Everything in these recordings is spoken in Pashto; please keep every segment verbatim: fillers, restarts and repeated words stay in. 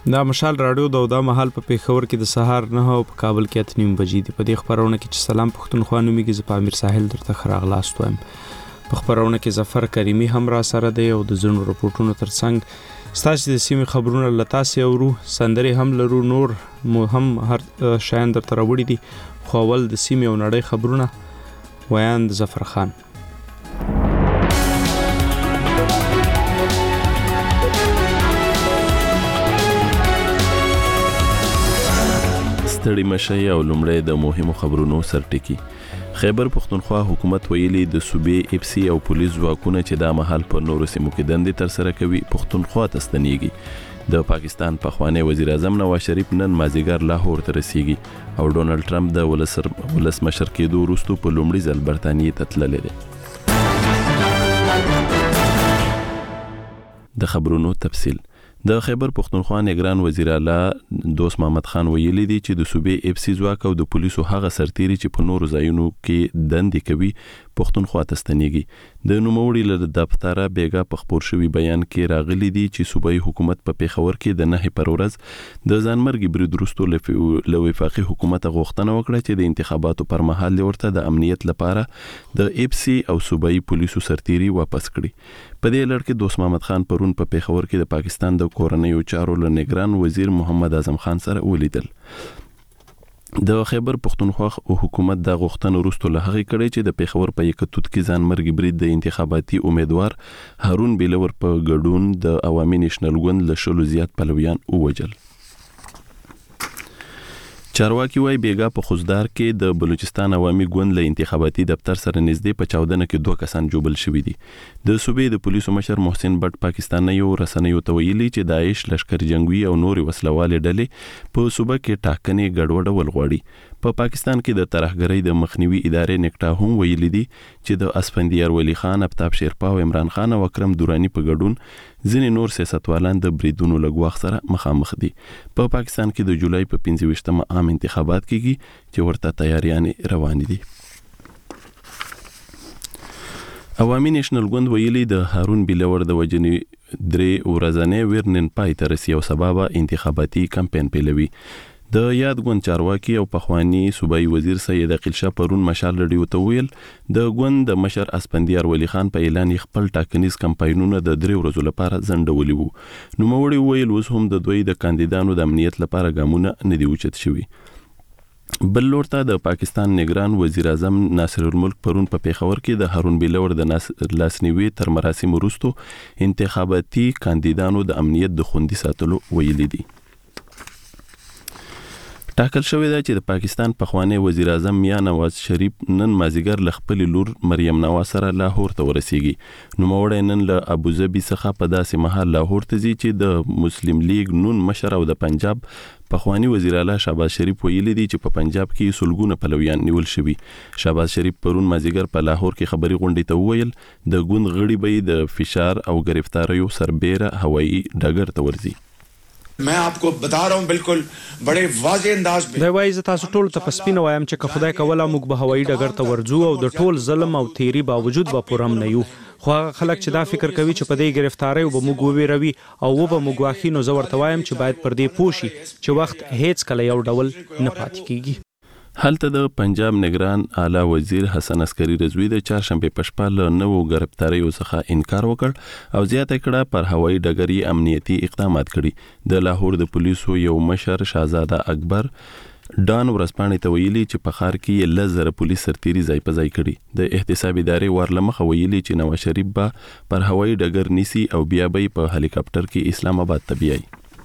دا مشال راډیو د دا مهال په پیښور کې د سهار نه او په کابل کې اته نیم بجې دي. په دې خبرونه کې چې سلام پښتونخوا نومېږي، زه په امیر ساحل درته ښه راغلاست وایم. په خبرونه کې ظفر کریمي هم را سره دی او د ځینو رپورټونو ترڅنګ ستاسو د سیمې خبرونه له تاسې اورو، سندرې هم لرو، نور مو هم هر شیان درته راوړي دي. خو اول د سیمې او نړۍ خبرونه، ویاند ظفر خان. ستړي مشي او لومړی د مهمو خبرونو سرټکی. خیبر پښتونخوا حکومت ویلي د صوبې اف سی او پولیس ځواکونه چې دا مهال په نورو سیمو کې دندې ترسره کوي پښتونخوا ته ستنیږي. د پاکستان پخوانی وزیر اعظم نواز شریف نن مازیګر لاهور ته رسیږي او ډونالد ټرمپ د ولسمشر کېدو وروسته په لومړي ځل برتانیې ته تللی دی. د خبرونو تفصیل. د خیبر پښتونخوا نگران وزیر اعلی دوست محمد خان ویلي دی چې د صوبې اف سی ځواک او د پولیسو هغه سرتیري چې په نورو ځایونو کې دندې کوي پښتونخوا ته ستنیږي. د نوموړي له دفتره بیګا په خپور شوي بیان کې راغلي دي چې صوبایي حکومت په پیښور کې د نهې پر ورځ د ځانمرګي برید وروسته له وفاقي حکومت غوښتنه وکړه چې د انتخاباتو پر مهال ورته د امنیت لپاره د اف سی او صوبایي پولیسو سرتیري واپس کړي. په دې لړ کې دوست محمد خان پرون په پیښور کې د پاکستان د کورنیو چارو له نگران وزیر محمد اعظم خان سره ولیدل. د خیبر پښتونخوا حکومت د غوښتنو وروسته له هغې کړی چې د پیښور په یکتوت کې ځانمرګي برید د انتخاباتي امیدوار هارون بیلور په ګډون د عوامي نیشنل ګوند له شلو زیات پلویان ووجل. چارواکي وایي بیګا په خوزدار کې د بلوچستان عوامي ګوند له انتخاباتي دفتر سره نږدې په چاودنه کې دوه کسان جوبل شوي دي. د صوبې د پولیسو مشر محسن بټ پاکستانیو رسنیو ته ویلي چې داعش لشکر جنگوي او نورې وسلوالې ډلې په صوبه کې ټاکنې ګډوډول غواړي. په پاکستان کې د ترهګرۍ د مخنیوي ادارې نکټا هم ویلي دي چې د اسفندیار ولی خان، افتاب شیرپا او عمران خان او اکرم دورانی په ګډون ځینې نور سیاستوالان د بریدونو له ګواښ سره مخامخ دي. په پاکستان کې د جولای په پنځه ویشتمه عام انتخابات کېږي چې ورته تیاریانې روانې دي. عوامي نیشنل ګوند ویلي د هارون بیلور د وجنې درې ورځنی ویرنن پای ته رسي او سبا انتخاباتي کمپاین پیلوي. د یاد ګوند چارواکي او پخوانی صوبایي وزیر سید عقیل شاه پرون مشال رډیو ته ویل د ګوند د مشر اسفندیار ولی خان په اعلان خپل ټاکنیز کمپاینونه د درې ورځو لپاره ځنډولي وو. نوموړي ویل اوس هم د دوی د کاندیدانو د امنیت لپاره ګامونه نه دي اوچت شوي. بل لور ته د پاکستان نگران وزیر اعظم ناصر الملک پرون په پیښور کې د هارون بیلور د لاسنیوي تر مراسم وروسته انتخاباتي کاندیدانو د امنیت د خوندي ساتلو ویلي دي. ټاکل شوی دی چې د پاکستان پخوانی وزیر اعظم میاں نواز شریف نن مازیګر له خپلې لور مریم نواز سره لاهور ته ورسیږي. نوموړی نن له ابوظبي څخه په داسې مهال لاهور ته ځي چې د مسلم لیگ نون مشر او د پنجاب پخوانی وزیر اعلی شهباز شریف ویلي دي چې په پنجاب کې سلګونه پلویان نیول شوي. شهباز شریف پرون مازیګر په لاهور کې خبري غونډې ته وویل د ګوند غړي به د فشار او گرفتاریو سربیره هوایي ډګر ته ورځي. मैं आपको बता रहा हूं बिल्कुल बड़े वाज़ेह अंदाज में. دا وایي زه تاسو ټول ته پسپینه وایم چې که خدای کوله موږ به هوایي ډګر ته ورځو او د ټول ظلم او تیری باوجود به پرم نه یو. خو هغه خلک چې دا فکر کوي چې په دې گرفتاریو به موږ وویروي او و به موږ واخی، نو زه ورته وایم چې باید پر دې پوه شي چې وخت هیڅ کله یو ډول نه پاتې کیږي. هلته د پنجاب نگران اعلی وزیر حسن عسکری رضوی د چهارشنبه په شپه له نوو گرفتاریو څخه انکار وکړ او زیاته کړه پر هوایي ډګر امنیتي اقدامات کړي. د لاهور د پولیسو یو مشر شاهزاده اکبر ډان ورځپاڼې ته ویلي چې په ښار کې لس زره پولیس سرتیري ځای په ځای کړي. د احتساب ادارې ورلمخه ویلي چې نواز شریف به پر هوایي ډګر نیسي او بیا به په هلیکاپټر کې اسلام آباد ته بیایي.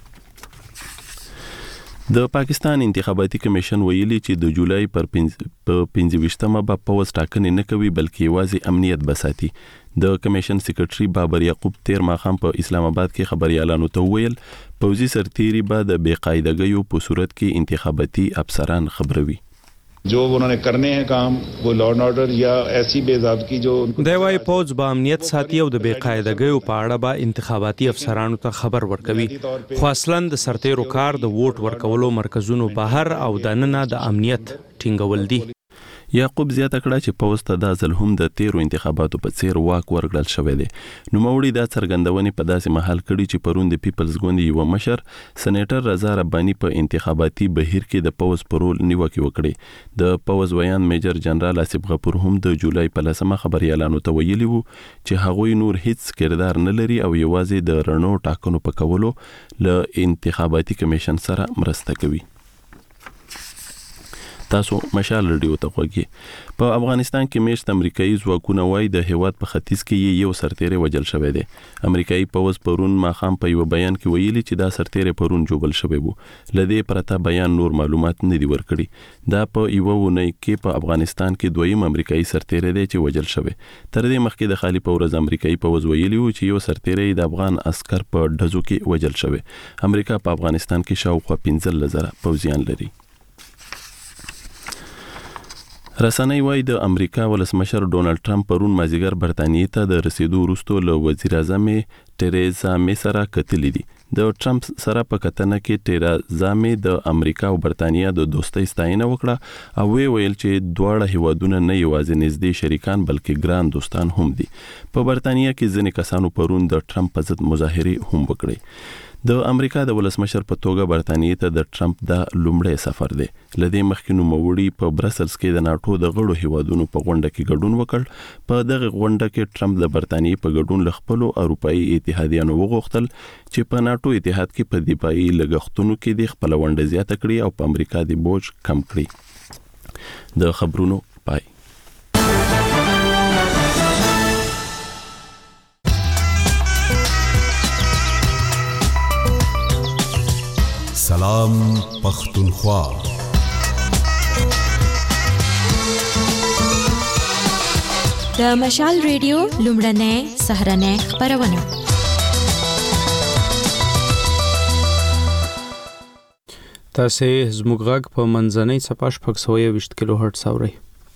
د پاکستان انتخاباتي کمیشن ویلي چې د جولای پر پنځه ویشتمه به پوز ټاکنې نه کوي بلکې یوازې امنیت بساتي. د کمیشن سیکرټري بابر یعقوب تیر ماښام په اسلام آباد کې خبريالانو ته ویل پوځي سرتیري به د بې قاعدګیو په صورت کې انتخاباتي افسران خبروي. जो उन्होंने करने हैं काम वो लॉ एंड ऑर्डर या ऐसी बेज़ाब्ती जो دی وايي پوز به امنیت ساتي او د بې قاعدګیو په اړه به انتخاباتي افسرانو ته خبر ورکوي. خو اصلاً د سرتیرو کار د ووټ ورکولو مرکزونو بهر او دننه د امنیت ټینګول دي. یعقوب زیاته کړه چې پوز ته د ځل هم د تیرو انتخاباتو په څیر واک ورکړل شوی دی. نوموړي دا څرګندونې په داسې محل کړي چې پرون د پیپلز ګوند یو مشر سېنیټر رضا رباني په انتخاباتي بهیر کې د پوز پرول نیوکه وکړي. د پوز ویان میجر جنرال آصف غفور هم د جولای په لسمه خبريالانو ته ویلي وو چې هغوی نور هیڅ کردار نه لري او یوازې د رڼو ټاکنو په کولو له انتخاباتي کمیشن سره مرسته کوي. تاسو مشال رادیو ته وګورئ. په افغانستان کې میشت امریکایي ځواکونه وای د هیواد په ختیځ کې یو سرتیری وجل شوی دی. امریکایي پوز پرون ماخام په یو بیان کې ویلي چې دا سرتیری پرون جوړل شوی وو. لدې پرته بیان نور معلومات نه دی ورکړي. دا په یو ونه کې په افغانستان کې دویم امریکایي سرتیری دی چې وجل شوی. تر دې مخکې د خالی پورز امریکایي پوز ویلي وو چې یو سرتیری د افغان عسكر په ډزو کې وجل شوی. امریکا په افغانستان کې شاوخوا پنځه زره پوځیان لري. رسنۍ وایي د امریکا ولسمشر ډونالد ټرمپ پرون مازیګر برتانیې ته د رسیدو وروسته له وزیر اعظم ټریزا می سره کتلې دي. د ټرمپ سره په کتنه کې ټریزا می د امریکا او برتانیا د دوستۍ ستاینه وکړه او وی ویل چې دواړه هیوادونه نه یوازې نږدې شریکان بلکې ګران دوستان هم دي. په برتانیا کې ځینې کسانو پرون د ټرمپ په ضد مظاهرې هم وکړې. د امریکا د ولسمشر په توګه برتانیې ته د ټرمپ د لومړی سفر دی. لدې مخکې نوموړي په برسلز کې د ناتو د غړو هیوادونو په غونډه کې ګډون وکړ. په دغه غونډه کې ټرمپ د برتانیې په ګډون له خپلو اروپایي اتحادیانو وغوښتل چې په ناتو اتحاد کې په دفاعي لګښتونو کې د خپل ونډه زیاته کړي او په امریکا د بوج کم کړي. د خبرونو پای. سلام پختونخوا. د مشال ریډیو لومړنۍ سهرنۍ خبرونه. تاسو زموږ غږ په منځنۍ صفحه شپږ سوه یوویشت کیلو هرتز اورئ.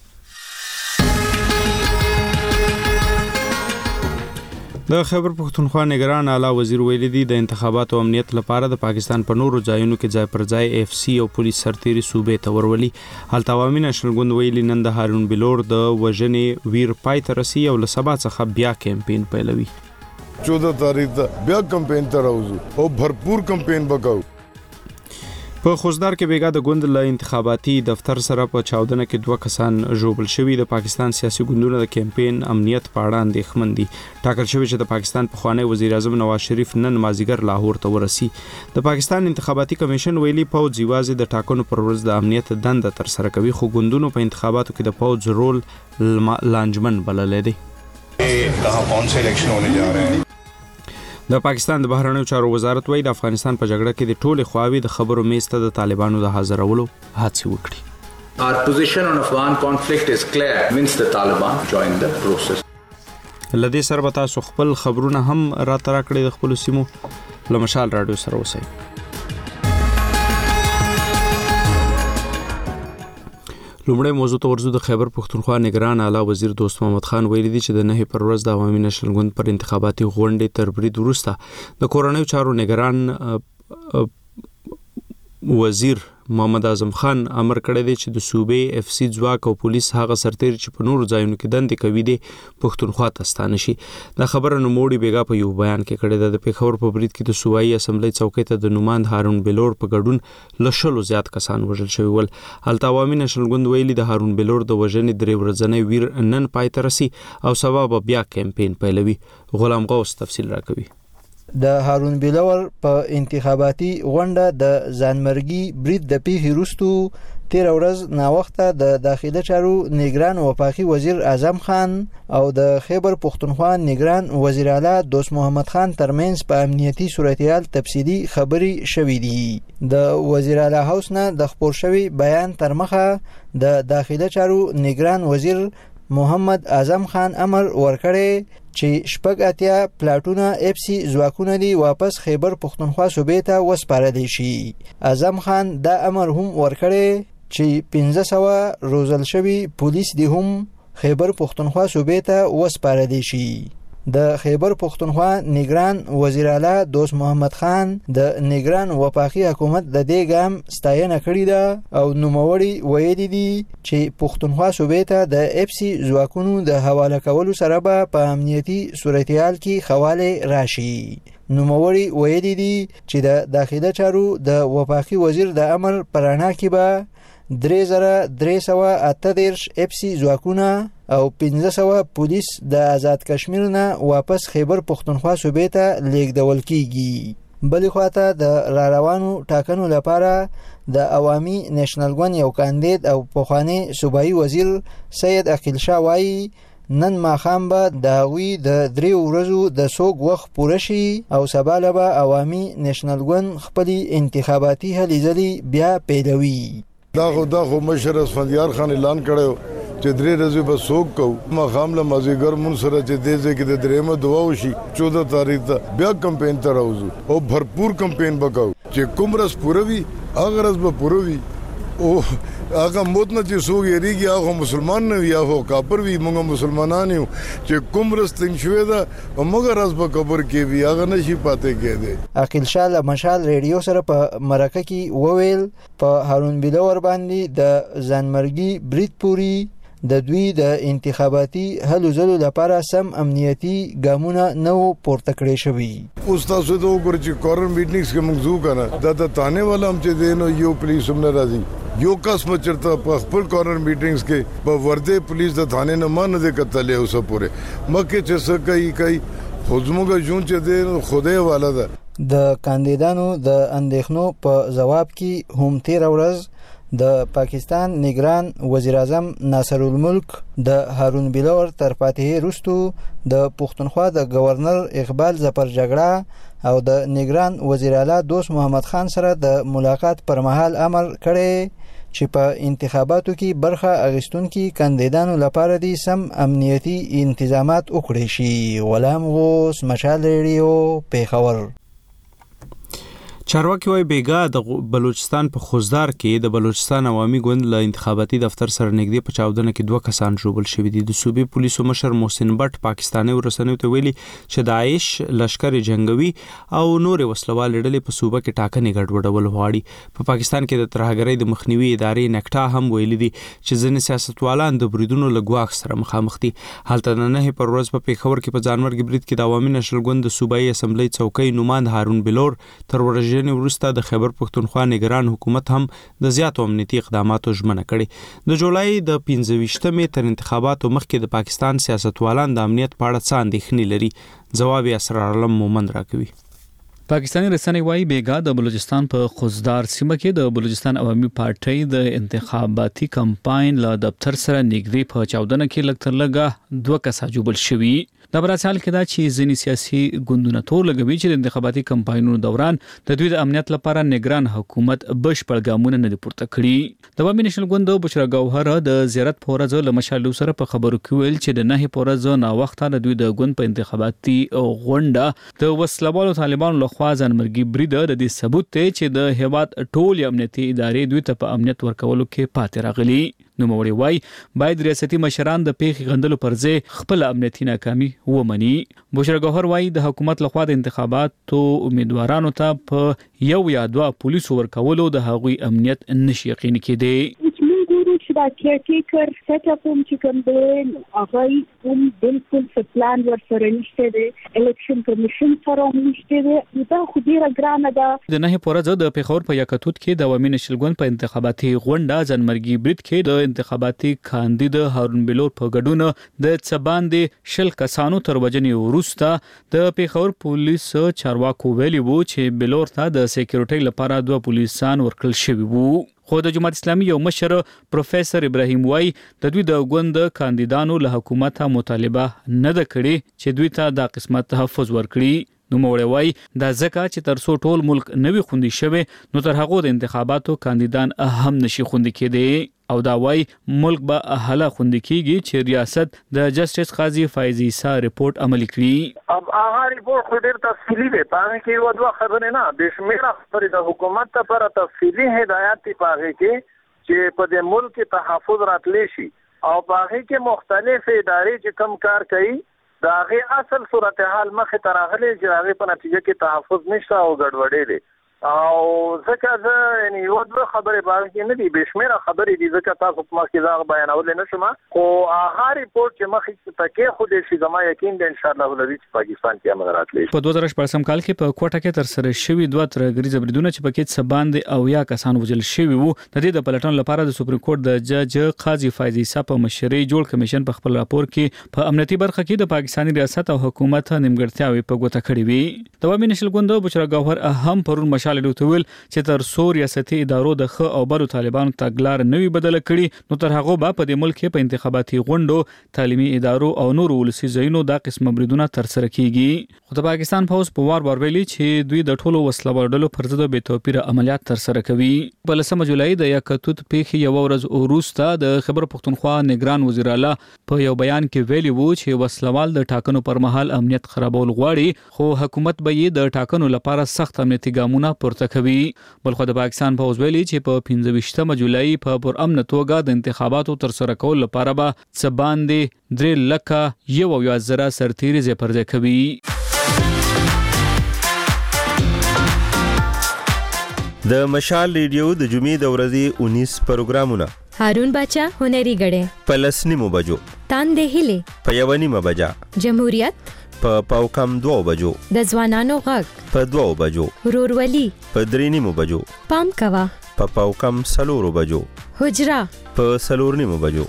د خیبر پختونخوا نگران اعلی وزیر ویلي دی د انتخاباتو امنیت لپاره د پاکستان په نورو ځایونو کې ځای پر ځای اف سی او پولیس سرتیري صوبې ته ورولي. هلته عوامي نېشنل ګوند ویلي نن د هارون بلور د وژنې ویر پای ته رسي او له سبا څخه بیا کمپین پیلوي. چودہ تاریخ ته بیا کمپین ته راوځو او بھرپور کمپین وکړو. په خوزدار کې بیګا د ګوند له انتخاباتي دفتر سره په چاودنه کې دوه کسان ژوبل شوي. د پاکستان سیاسي ګوندونو د کمپین امنیت په اړه اندېښمن دي. ټاکل شوی چې د پاکستان پخوانی وزیر اعظم نواز شریف نن مازیګر لاهور ته ورسي. د پاکستان انتخاباتي کمیشن ویلي پوځ یوازې د ټاکنو پر ورځ د امنیت دنده تر سره کوي، خو ګوندونو په انتخاباتو کې د پوځ رول لانجمن بللی دی. کہاں کون سے الیکشن ہونے جا رہے ہیں. د پاکستان د بهرنیو چارو وزارت وایي د افغانستان په جګړه کې د ټولې خواوې د خبرو میز ته د طالبانو د حاضرولو هڅې وکړي. Our position on Afghan conflict is clear once the Taliban join the process. لدې سره به تاسو خپل خبرونه هم راته راکړئ د خپلو سیمو. له مشال راډیو سره اوسئ. لومړی موضوع ته ورځو. د خیبر پختونخوا نگران اعلی وزیر دوست محمد خان ویلي دی چې د نهي پر ورځ د عوامي نېشنل ګوند پر انتخاباتي غونډې تر برید وروسته د کورنیو چارو نگران وزیر محمد اعظم خان امر کړی دی چې د صوبې اف سی ځواک او پولیس هغه سرتیري چې په نورو ځایونو کې دندې کوي دي پښتونخوا ته ستانه شي. دا خبره نوموړي بیګا په یو بیان کې کړې ده. د پېښور په برید کې د صوبایي اسمبلی څوکۍ ته د نوماند هارون بلور په ګډون له شلو زیات کسان وژل شوي ول. هلته عوامي نېشنل ګوند ویلي د هارون بلور د وژنې درې ورځنی ویر نن پای ته رسي او سبا به بیا کمپین پیلوي. غلام غوث تفصیل راکوي. د هارون بلور په انتخاباتي غونډه د ځانمرګي برید د پیښې وروسته تیر ورځ ناوخته د داخله چارو نگران وفاقي وزیر اعظم خان او د خیبر پختونخوا نگران وزیر اعلی دوست محمد خان ترمنځ په امنیتي صورتحال تفصیلی خبرې شوې دي. د وزیر اعلی هاوس نه د خبر شوی بیان تر مخه د داخله چارو نگران وزیر محمد اعظم خان امر ورکړی چې شپږ اتیا پلاټونه اف سی ځواکونه دي واپس خیبر پختونخوا صوبې ته وسپارل شي. اعظم خان دا امر هم ورکړی چې پنځه سوه روزل شوي پولیس دي هم خیبر پختونخوا صوبې ته وسپارل شي. د خیبر پختونخوا نگران وزیر اعلی دوست محمد خان د نگران وفاقي حکومت د دې ګام ستاینه کړې ده او نوموړي ویلي دي چې پختونخوا صوبې ته د اف سی ځواکونو د حواله کولو سره به په امنیتي صورتحال کې خواله راشي. نوموړي ویلي دي چې د داخله چارو د وفاقي وزیر د امر پرانا کې به درې زره درې سوه اته دېرش اف سی ځواکونه او پنځه سوه پولیس د آزاد کشمیر نه واپس خیبر پختونخوا صوبې ته لیږدول کیږي. بلې خواته د را روانو ټاکنو لپاره د عوامي نېشنل ګوند یو کاندید او پخوانی صوبایي وزیر سید عقیل شاه وایي نن ماښام به د هغوی د درې ورځو د سوګ وخت پوره شي او سبا له به عوامي نېشنل ګوند خپلې انتخاباتي هلې ځلې بیا پیلوي. دا خو دا خو مشر اسفندیار خان اعلان کړی چې درې ورځې به سوګ کوو. ماښام له مازدیګر مونځ سره چې دې ځای کې د درېیمه دعا وشي چوده تاریخ ته بیا کمپین ته راوځو او بھرپور کمپین به کوو چې کوم ورځ پوره وي هغه ورځ به پوره وي او هغه موت نه چې څوک یېرېږي هغه مسلمان نه وي هغه کافر وي. موږ مسلمانان یو چې کوم ورځ تنګ شوې ده موږ ورځ به قبر کې وي هغه نشي پاتې کېدی. عقیل شاه له مشال ریډیو سره په مرکه کې وویل په هارون بلور باندې د ځانمرګي برید پوري د دوی د انتخاباتي هلو ځلو لپاره سم امنیتي ګامونه نو پورته کړی شوی. اوس تاسو ته وګورئ چې کورن میټینګز کې موږ ځو کنه دا د تانه والا هم چې دینو یو پولیس هم نه راځي یو کس مچرته په خپل کورن میټینګز کې په ورده پولیس د تانه نه مان نه کتلې اوس پورې مکه چې څه کوي کوي خودموږ جون چې دین خدای والا ده. د کاندیدانو د اندېښنو په جواب کې هم تیر ورځ د پاکستان نگران وزیر اعظم ناصر الملک د هارون بلور تر فاتحې وروسته د پښتونخوا د گورنر اقبال ظفر جګړه او د نگران وزیر اعلی دوست محمد خان سره د ملاقات پر مهال امر کړی چې په انتخاباتو کې برخه اخیستونکي کاندیدانو لپاره دي سم امنیتي انتظامات وکړي شي. غلام غوث، مشال ریډیو، پیښور. چارواکي وايي بیګا د بلوچستان په خوزدار کې د بلوچستان عوامي ګوند له انتخاباتي دفتر سره نږدې په چاودنه کې دوه کسان ژوبل شوي دي. د صوبې پولیسو مشر محسن بټ پاکستاني ورسنیو ته ویلي چې داعش لشکر جنگوي او نور وسلوال ډلې په صوبه کې ټاکنې ګډوډول غواړي. په پاکستان کې د ترهګرۍ د مخنیوي ادارې نکټا هم ویلي دي چې ځینې سیاستوالان د بریدونو له ګواښ سره مخامخ دي. هلته د نهې پر ورځ په پیښور کې په ځانمرګي برید کې د عوامي نېشنل ګوند د صوبایي اسمبلی څوکۍ نوماند هارون بلور تر ورځې وروسته د خیبر پختونخوا نگران حکومت هم د زیاتو امنیتي اقداماتو ژمنه کړې. د جولای د پنځه ویشتمې تر انتخاباتو مخکې د پاکستان سیاستوالان د امنیت په اړه څه اندېښنې لري؟ ځواب یې اسرار علم مومند راکوي. پاکستانی رسنۍ وايي بیګا د بلوچستان په خوزدار سیمه کې د بلوچستان عوامي پارټۍ د انتخاباتي کمپاین له دفتر سره نږدې په چاودنه کې لږ تر لږه دوه کسان ژوبل شوي. دا براسال کې دا چې ځینې سیاسي ګوندونه تور لګوي چې د انتخاباتي کمپاینونو دوران د دوی د امنیت لپاره نگران حکومت بشپړ ګامونه نه پورته کړي. د عوامي نېشنل ګوند بشرا ګوهر د زیارت پورز له مشالو سره په خبرو کې ویل چې د نهې پورز نا وخته د دوی د ګوند په انتخاباتي غونډه د وسلوالو طالبانو لخوا ځانمرګي برید د دې ثبوت ته چې د هیواد ټول امنیتي ادارې دوی ته په امنیت ورکولو کې پاتې راغلي. نو موري وای باید ریاستي مشران د پیښې غندلو پر ځای خپل امنیتي ناکامي ومني. بشرا ګوهر وای د حکومت لخوا د انتخاباتو امیدوارانو ته په یو یا دوه پولیسو ورکولو د هغوی امنیت نشي یقیني کېدی. دا کېټیکر سیټ اپ هم چې کوم دی هغه هم بالکل څه پلان ورسره نشته دی. الیکشن کمیشن سره هم نشته دی. دا خو ډیره ګرانه ده. د نهې پورز د پیښور په یکتوت کې د عوامي نېشنل ګوند په انتخاباتي غونډه ځانمرګي برید کې د انتخاباتي کاندید هارون بلور په ګډون د څباندې شل کسانو تر وجنې وروسته د پیښور پولیس چارواکو ویلي وو چې بلور ته د سکیورټي لپاره دوه پولیسان ورکړل شوي وو. خو د جماعت اسلامي یو مشر پروفیسور ابراهیم وای د دوی د ګوند کاندیدانو له حکومت مطالبه نه ده کړې چې دوی ته د قسمت تحفظ ورکړي. نو موړ وای دا ځکه چې تر څو ټول ملک نوي خوندي شوی نو تر هغه د انتخاباتو کاندیدان هم نشي خوندي کېدی. او دا وای ملک به اهله خوندي کیږي چې ریاست د جسټس قاضي فایز عیسی ریپورت عملي کړي. اب هغه ریپورت خو ډیر تفصیلی دی. پاره کې یو دوه خبرې نه د شمیره خبرې د حکومت لپاره تفصیلی هدایت دی پاره کې چې په دې ملک تحفظ راتلی شي او پاره کې مختلف ادارې چې کم کار کوي دا غي اصل صورتحال مخه تراغلي چې هغه په نتیجه کې تحفظ نشته او ګډوډي دي او ځکه زه یعنی یو د خبرې باندې کې نه دي بشمیره خبرې دي ځکه تاسو په مخ کې دا بیانول نه شم خو هغه ریپورت چې مخ کې تکي خو دې شي زما یقین دی ان شاء الله ولې چې پاکستان کې امر راتلی په دوه زره شپږم کال کې په کوټه کې تر سره شوی دوه ترګری زبردونه چې پکې څه باندې او یا کسان وجل شوی وو د دې د پلټن لپاره د سپریم کورټ د جج قاضي فایزي صاحب په مشرۍ جوړ کمیشن په خپل راپور کې په امنیتي برخه کې د پاکستاني ریاست او حکومت نیمګړتیاوې په ګوته کړې وي د وامي نشل ګوند بشرا گوهر اهم پرون مشال لوتول چې تر څو ریاستي ادارو د خ او بل طالبانو تګلار نوي بدل کړي نو تر هغه به په دې ملک په انتخاباتي غونډو تعلیمي ادارو او نور ولسي ځایونو د قسم بریدونه تر سره کیږي خو د پاکستان فوج په وار وار ویلي چې دوی د ټولو وسلوال ډلو پر ضد به توپیر عملیات تر سره کوي په لسمه جولای د یکتوت پیښې یو ورځ وروسته د خبر پښتونخوا نگران وزیر اعلی په یو بیان کې ویلي وو چې وسلوال د ټاکنو پر مهال امنیت خرابول غواړي خو حکومت به یې د ټاکنو لپاره سخت امنیتي ګامونه پورته کوي بلخو د پاکستان فوج ویلي چې په پنځه ویشتمه جولای په پر امن توګه د انتخاباتو تر سره کول لپاره به څه باندې درې لکه یو یا زره سرتیري زی پرځ کوي د مشال ریډیو د جمعې د ورځې انیس پروګرامونه هارون باچا هنري غړې پلسنی مو بجو تاندې هله په یونی مبجا جمهوریت په پاوکم دوه بجو د ځوانانو غږ په دوه بجو ورورولي په درې نیمو بجو پام کوا په پاوکم سلورو بجو حجرا په سلور نیمو بجو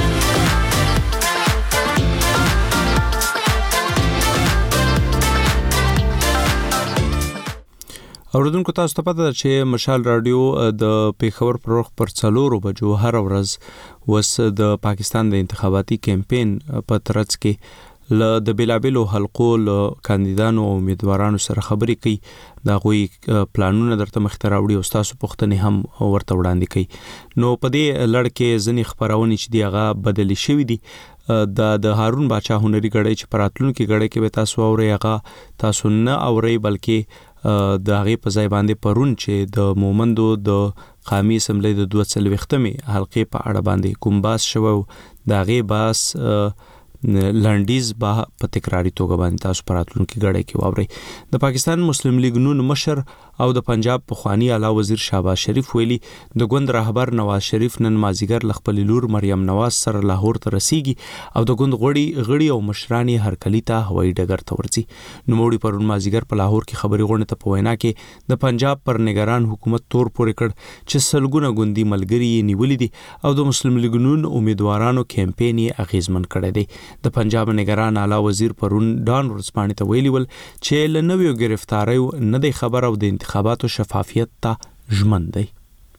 اوردونکو تاسو ته پته ده چې مشال رادیو د پیښور پر وخت پر څلورو بجو هر ورځ وس د پاکستان د انتخاباتي کمپاین په ترڅ کې ل د بلابلو حلقو ل کاندیدانو او امیدوارانو سره خبرې کوي دا غوي پلانونه درته مخته راوړي او تاسو پوښتنې هم ورته وړاندې کوي نو په دې لړ کې ځنې خبرونه چې دی هغه بدلی شوې دي د د هارون باچا هنري غړې چې پراتلون کې غړې کې به تاسو اوري هغه تاسو نه اوري بلکې د هغه په ځای باندې پرون چې د مومندو د قومي اسمبلی د دوه څلوېښتمې حلقې په اړه باندې کوم باس شوو د هغه باس لانډیز به په تکراری توګه باندې تاسو پراتلون کې غړې کې واوري د پاکستان مسلم لیگ نون مشر او د پنجاب پخوانی اعلی وزیر شهباز شریف ویلي د ګوند رهبر نواز شریف نن مازیګر لخپل لور مریم نواز سره لاهور ته رسیږي او د ګوند غړي غړي او مشرانی هرکلی ته هوایي ډګر ته ورځي نو موړي پرون مازیګر په لاهور کې خبري غونډه ته په وینا کې د پنجاب پر نگران حکومت تور پورې کړ چې سلګونه ګوندی ملګری نیولې دي او د مسلم لیگ نون امیدوارانو کمپاین اغیزمن کړی دی د پنجاب نگران اعلی وزیر پرون ډان ورسپانې ته ویلي ول چې لنویو گرفتاریو نه دی خبر او د انتخاباتو شفافیت ته ژمن دی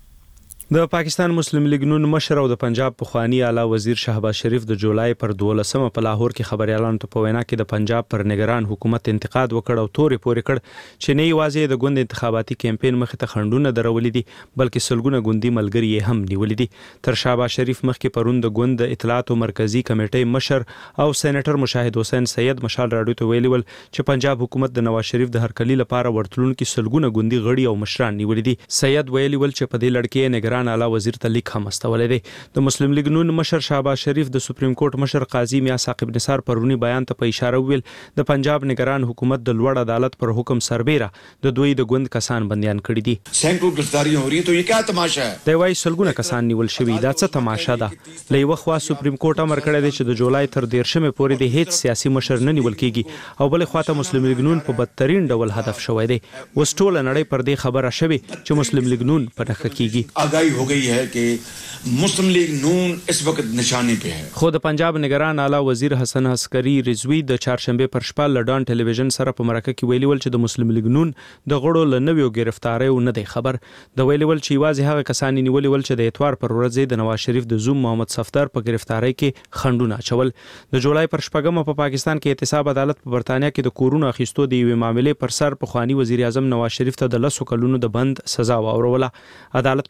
د پاکستان مسلم لیگ نون مشر او د پنجاب پخوانی اعلی وزیر شهباز شریف د جولای پر دولسمه په لاهور کې خبريالانو ته په وینا کې د پنجاب پر نگران حکومت انتقاد وکړ او تورې پورې کړ چې نه یوازې د ګوند انتخاباتي کمپاین مخ ته خندونه درولې دي بلکې سلګونه ګوندی ملګری هم نیولې دي تر شهباز شریف مخ کې پرون د ګوند اطلاعات او مرکزی کمیټې مشر او سېنیټر مشاهد حسین سید مشال راډیو ته ویلي ول چې پنجاب حکومت د نواز شریف د هرکلی لپاره ورتلون کې سلګونه ګوندی غړي او مشران نیولې دي سید ویلي ول چې په دې لړ کې نگران اعلی وزیر ته لیک هم استولې دی د مسلم لیگ نون مشر شهباز شریف د سپریم کورټ مشر قاضي میا ثاقب نثار پرونی بیان ته په اشاره ویل د پنجاب نگران حکومت د لوړ عدالت پر حکم سربېره د دوی د ګوند کسان بنديان کړي دي سینکړو گرفتاریاں हो रही तो ये क्या तमाशा है د وای سلګونه کسان نیول شوی دا څه تماشا ده لې وخوا سپریم کورټ امر کړی دی چې د جولای تر دیرشمه پورې د هیڅ سیاسي مشر نه نیول کیږي او بل خواته مسلم لیگ نون په بدترین ډول هدف شوی دی وسټول نړۍ پر دې خبره شوی چې مسلم لیگ نون په نخ کیږي آگاهی हो गई है कि مسلم لیگ نون اس وقت نشانے پہ ہے خو د پنجاب نگران اعلی وزیر حسن عسکری رضوی د چهارشنبه پر شپه لډان ټلویزیون سره په مرکه کې ویلي ول چې د مسلم لیگ نون د غړو لنویو گرفتاریو نه دی خبر د ویلي ول چې واځي هغه کسان نیولې ول چې د اتوار پر ورځ د نواز شریف د زوم محمد صفدر په گرفتاری کې خندونه چول د جولای پر شپږم په پاکستان کې احتساب عدالت په برتانیا کې د کورونا اخیستو دی یوې معاملې پر سر په خوانی وزیر اعظم نواز شریف ته د لسو کلونو د بند سزا واوروله عدالت په هغه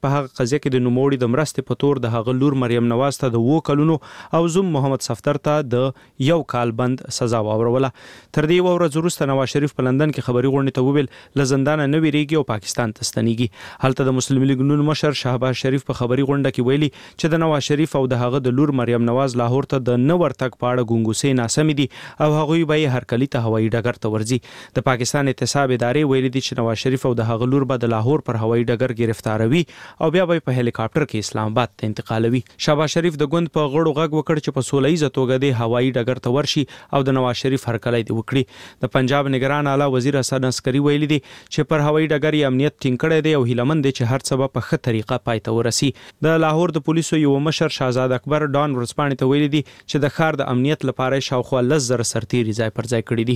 قضیه کې د نوموړي د مرستې په تور د هغه لور مریم نواز ته د وو کلونو او زوم محمد صفدر ته د یو کال بند سزا واوروله. تر دې ورځ وروسته نواز شریف په لندن کې خبري غونډې ته وویل له زندان نه ویریږي او پاکستان ته ستنیږي. هلته د مسلم لیگ نون مشر شهباز شریف په خبري غونډه کې ویلي چې د نواز شریف او د هغه د لور مریم نواز لاهور ته د نه ورتګ په اړه ګونګوسې ناسمې دي او هغوی به یې هرکلي ته هوایي ډګر ته ورځي. د پاکستان احتساب ادارې ویلي دي چې نواز شریف او د هغه لور به د لاهور پر هوایي ډګر گرفتاروي او بیا به په هلیکاپټر کې اسلام آباد ته انتقالوي. شهباز شریف د ګوند په غړو غږ وکړ چې په سوله ییزه توګه د هوایي ډګر ته ورشي او د نواز شریف هرکلی دی وکړي. د پنجاب نگران اعلی وزیر حسن عسکری ویلي دي چې پر هوایي ډګر یې امنیت ټینګ کړی دی او هیلمن دی چې هر څه به په ښه طریقه پای ته ورسي. د لاهور د پولیسو یو مشر شهزاد اکبر ډان ورځپاڼې ته ویلي دي چې د ښار د امنیت لپاره شاوخوا لس زره سرتیري ځای پر ځای کړي دي.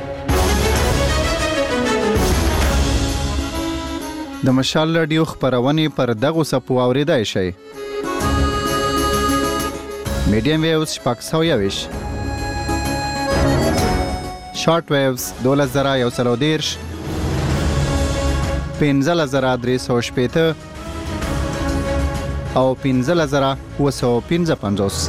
د مشال رادیو خبرونه پر دغه سپو اوریدای شي. میډیم ویوز شپږ سوه یوویشت، شارټ ویوز دولس زره یو سل او دېرش، پنځلس زره درې سوه شپېته او پنځلس زره اووه سوه پنځه پنځوس.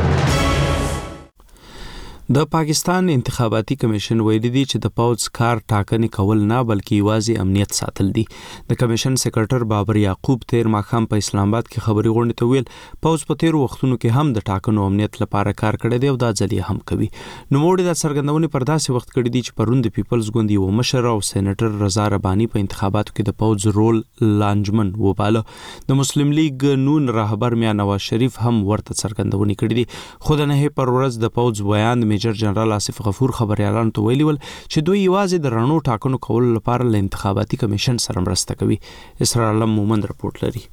د پاکستان انتخاباتي کمیشن ویلي دی چې د پوځ کار ټاکنې کول نه بلکې یوازې امنیت ساتل دي. د کمیشن سیکرټر بابر یعقوب تیر ماښام په اسلام آباد کې خبري غونډې ته ویل پوځ په تیر وختونو کې هم د ټاکنو امنیت لپاره کار کړی دی او دا ځل یې هم کوي. نوموړي د څرګندونې پر داسې وخت کړی دی چې پرون د پیپلز ګوند یو مشر او سېنیټر رضا رباني په انتخاباتو کې د پوځ رول لانجمن وباله. د مسلم لیگ نون رهبر میا نواز شریف هم ورته څرګندونې کړې دي. خو د نهه پر ورځ د پوځ بیان میجر جنرال آصف غفور خبريالانو ته ویلي ول چې دوی یوازې د رڼو ټاکنو کولو لپاره له انتخاباتي کمیشن سره مرسته کوي. اسرار عالم مومند رپورټ لري.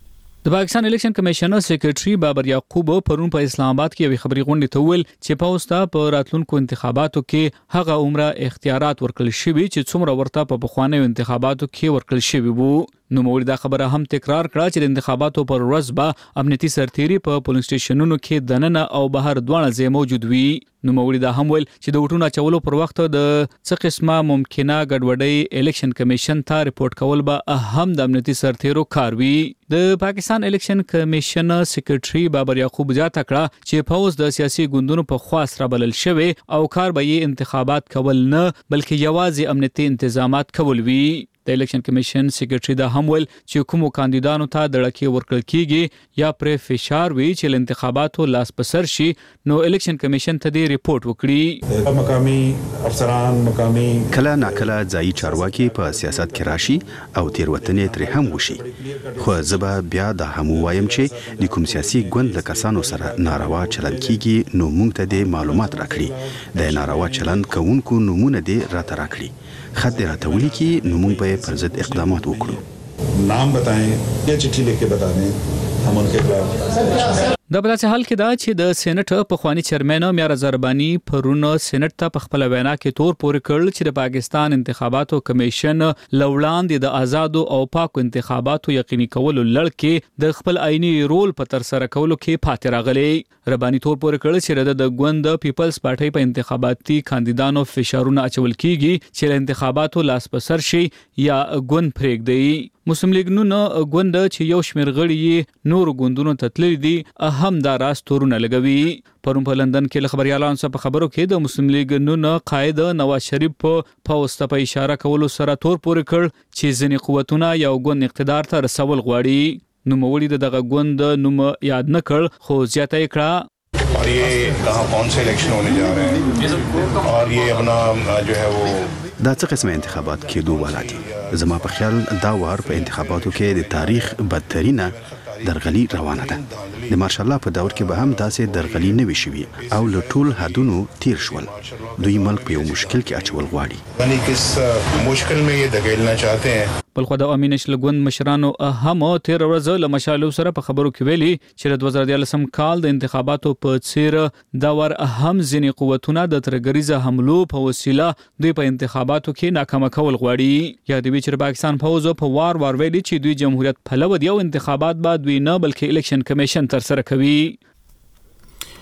د پاکستان الیکشن کمیشنر سیکریټري بابر یعقوب پرون په اسلام آباد کې یو خبري غونډه ته ویل چې پوځ ته په راتلونکو انتخاباتو کې هغه عمره اختیارات ورکړل شوي چې څومره ورته په پخوانیو انتخاباتو کې ورکړل شوي وو. نو موري دا خبره هم تکرار کړه چې د انتخاباتو پر ورځ به امنیتي سرتیري په پولینګ سټیشنونو کې دننه او بهر دواړه ځای موجود وي. نو موري دا هم ویل چې د وټونو چولو پر وخت د څه قسمه ممکنه ګډوډۍ الیکشن کمیشن ته رپورټ کول به اهم د امنیتي سرتیرو کار وي. د پاکستان الیکشن کمیشن سیکریټري بابر یعقوب زیاته کړه چې پوز د سیاسي ګوندونو په خواست را بلل شوی او کار به یې انتخابات کول نه بلکې یوازې امنیتي تنظیمات کول وي. د الیکشن کمیشن سیکریټري دا هم ویل چې کومو کاندیدانو ته د ډکې ورکړل کیږي یا پر فشار وی چې انتخاباتو لاس پسر شي نو الیکشن کمیشن ته دی ریپورت وکړي. مقامي افسران مقامي کله ناکله ځای چارواکي په سیاست کې راشي او تیروتنې ترې هم وشي. خو زبا بیا دا هم وایم چې د کوم سیاسي ګوند له کسانو سره ناروا چلند کیږي نو موږ ته د معلومات راکړي. د ناروا چلند کوونکو نمونه دې راته راکړي. خط دې راته ولیکي نو موږ به پر ضد اقدامات وکړو. نام بتائیں یا چٹھی لکھ کے بتا دیں ہم ان کے خلاف. د بلاسه حال کې دا چې د سېنات په خواني چیرمن میا رضا رباني پرونه سېنات ته په خپل وینا کې تور پورې کړل چې د پاکستان انتخاباتو کمیشن لوړاندې د آزادو او پاکو انتخاباتو یقیني کولو لړ کې د خپل عیني رول په تر سره کولو کې پاتې راغلي. رباني تور پورې کړل چې د ګوند پیپلز پارټي په انتخاباتي کاندیدانو فشارونه اچول کیږي چې انتخاباتو لاس پسر شي یا ګوند پرېږدي. مسلم لیگ نون ګوند چې یو شمېر غړي نور ګوندونو ته تللي دي هم دا راز تورونه لګوي. پرون په لندن کې خبريالانو سره په خبرو کې د مسلم لیگ نون قائد نواز شریف په پوسټ په اشاره کولو سره تور پورې کړ چې ځینې قوتونه یو ګوند اقتدار ته رسول غواړي. نو مولوی دغه ګوند نوم یاد نه کړ خو زیاته یې کړه اور یہ کہاں کون سے الیکشن ہونے جا رہے ہیں اور یہ اپنا جو ہے وہ دا څه قسمه انتخابات کېدو والا دي. زما په خیال دا وار په انتخاباتو کې د تاریخ بدترینه درغلي روانه ده. د مارشال الله په دور کې به هم داسې درغلي نه وي شوي او له ټول حدونو تیر شول. دوی ملک په یو مشکل کې اچول غواړي. یعنی کس مشکل میں یہ دھکیلنا چاہتے ہیں. بل خو د امین نشل ګوند مشرانو هم تیر ورځ له مشالو سره په خبرو کې ویلي چې د دوه زره دیارلسم کال د انتخاباتو په څیر دا ور هم ځینې قوتونه د ترګریزه حملو په وسیله دوی په انتخاباتو کې ناکامه کول غواړي. یا د ویچر پاکستان فوز په وار وار ویلي چې دوی جمهوریت پلو دی او انتخابات بعد دوی نه بلکې الیکشن کمیشن تر سره کوي.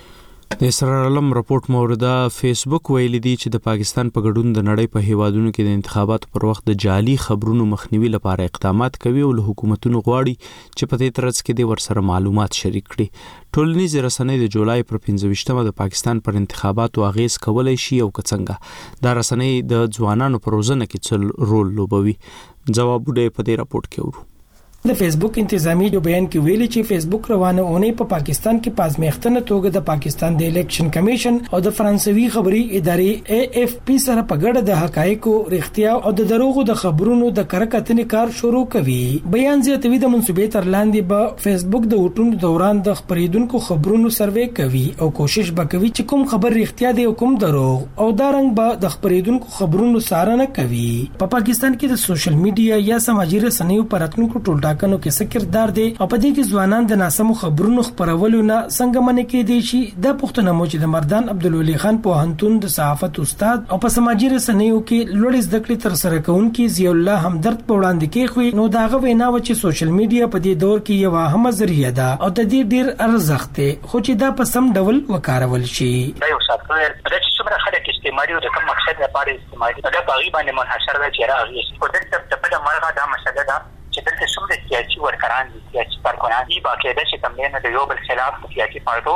د اسرار علم راپورټ مورده فیسبوک ویلي دی چې د پاکستان په ګډون د نړۍ په هیوادونو کې د انتخاباتو پر وخت د جعلي خبرونو مخنیوي لپاره اقدامات کوي او له حکومتونو غواړي چې په دې ترڅ کې د ورسره معلومات شریک کړي. ټولنیز رسنۍ د جولای پر پنځه ویشتمه د پاکستان پر انتخاباتو اغیز کولای شي او کڅنګه دا رسنۍ د ځوانانو پر روزنه کې څه رول لوبوي. جوابونه په دې راپورټ کې ورو. د فیسبوک انتظامی جو بیان کې ویلي چې فیسبوک روانه اونۍ په پاکستان کې پازمیختنه توګه د پاکستان د الیکشن کمیشن او د فرانسوي خبري ادارې ای اف پی سره په ګډه د حقایقو رښتیا او د دروغو د خبرونو د کرکټنې کار شروع کوي. بیان زیاتوي د منسوبې تر لاندې به فیسبوک د وټونو دوران د خبرېدونکو خبرونو سروې کوي او کوشش وکوي چې کوم خبر رښتیا دی او کوم دروغ او دا رنګ به د خبرېدونکو خبرونو څارنه کوي. په پاکستان کې د سوشل میډیا یا سماجي رسنیو پر اتونکو ټولټا کنو کې څه کردار دی او په دې کې ځوانان د ناسمو خبرونو خبرولو نه څنګه منې کې دي شي. د پښتون مو چې د مردان عبدالولي خان په هنتون د صحافت استاد او په سماجي رسنیو کې لوړ زده کړې تر سره کوونکی ضیاء الله همدرد په وړاندې کې خو نو داغه وینا و چې سوشل میډیا په دې دور کې یو اهمه ذریعہ ده او د دې ډیر ارزښت دی خو چې دا په سم ډول وکارول شي. دا یو سافټویر د څومره خلک استعمالي او د کوم مقصد لپاره استعمالي دا په غیبه باندې منحصر دی چې راغلی او د څه په مرغه دا مسله ده چې دلته څومره سیاسي ورکران دي سیاسي کارکنان دي باقاعده چې کوم نه د یو بل خلاف سیاسي پارټو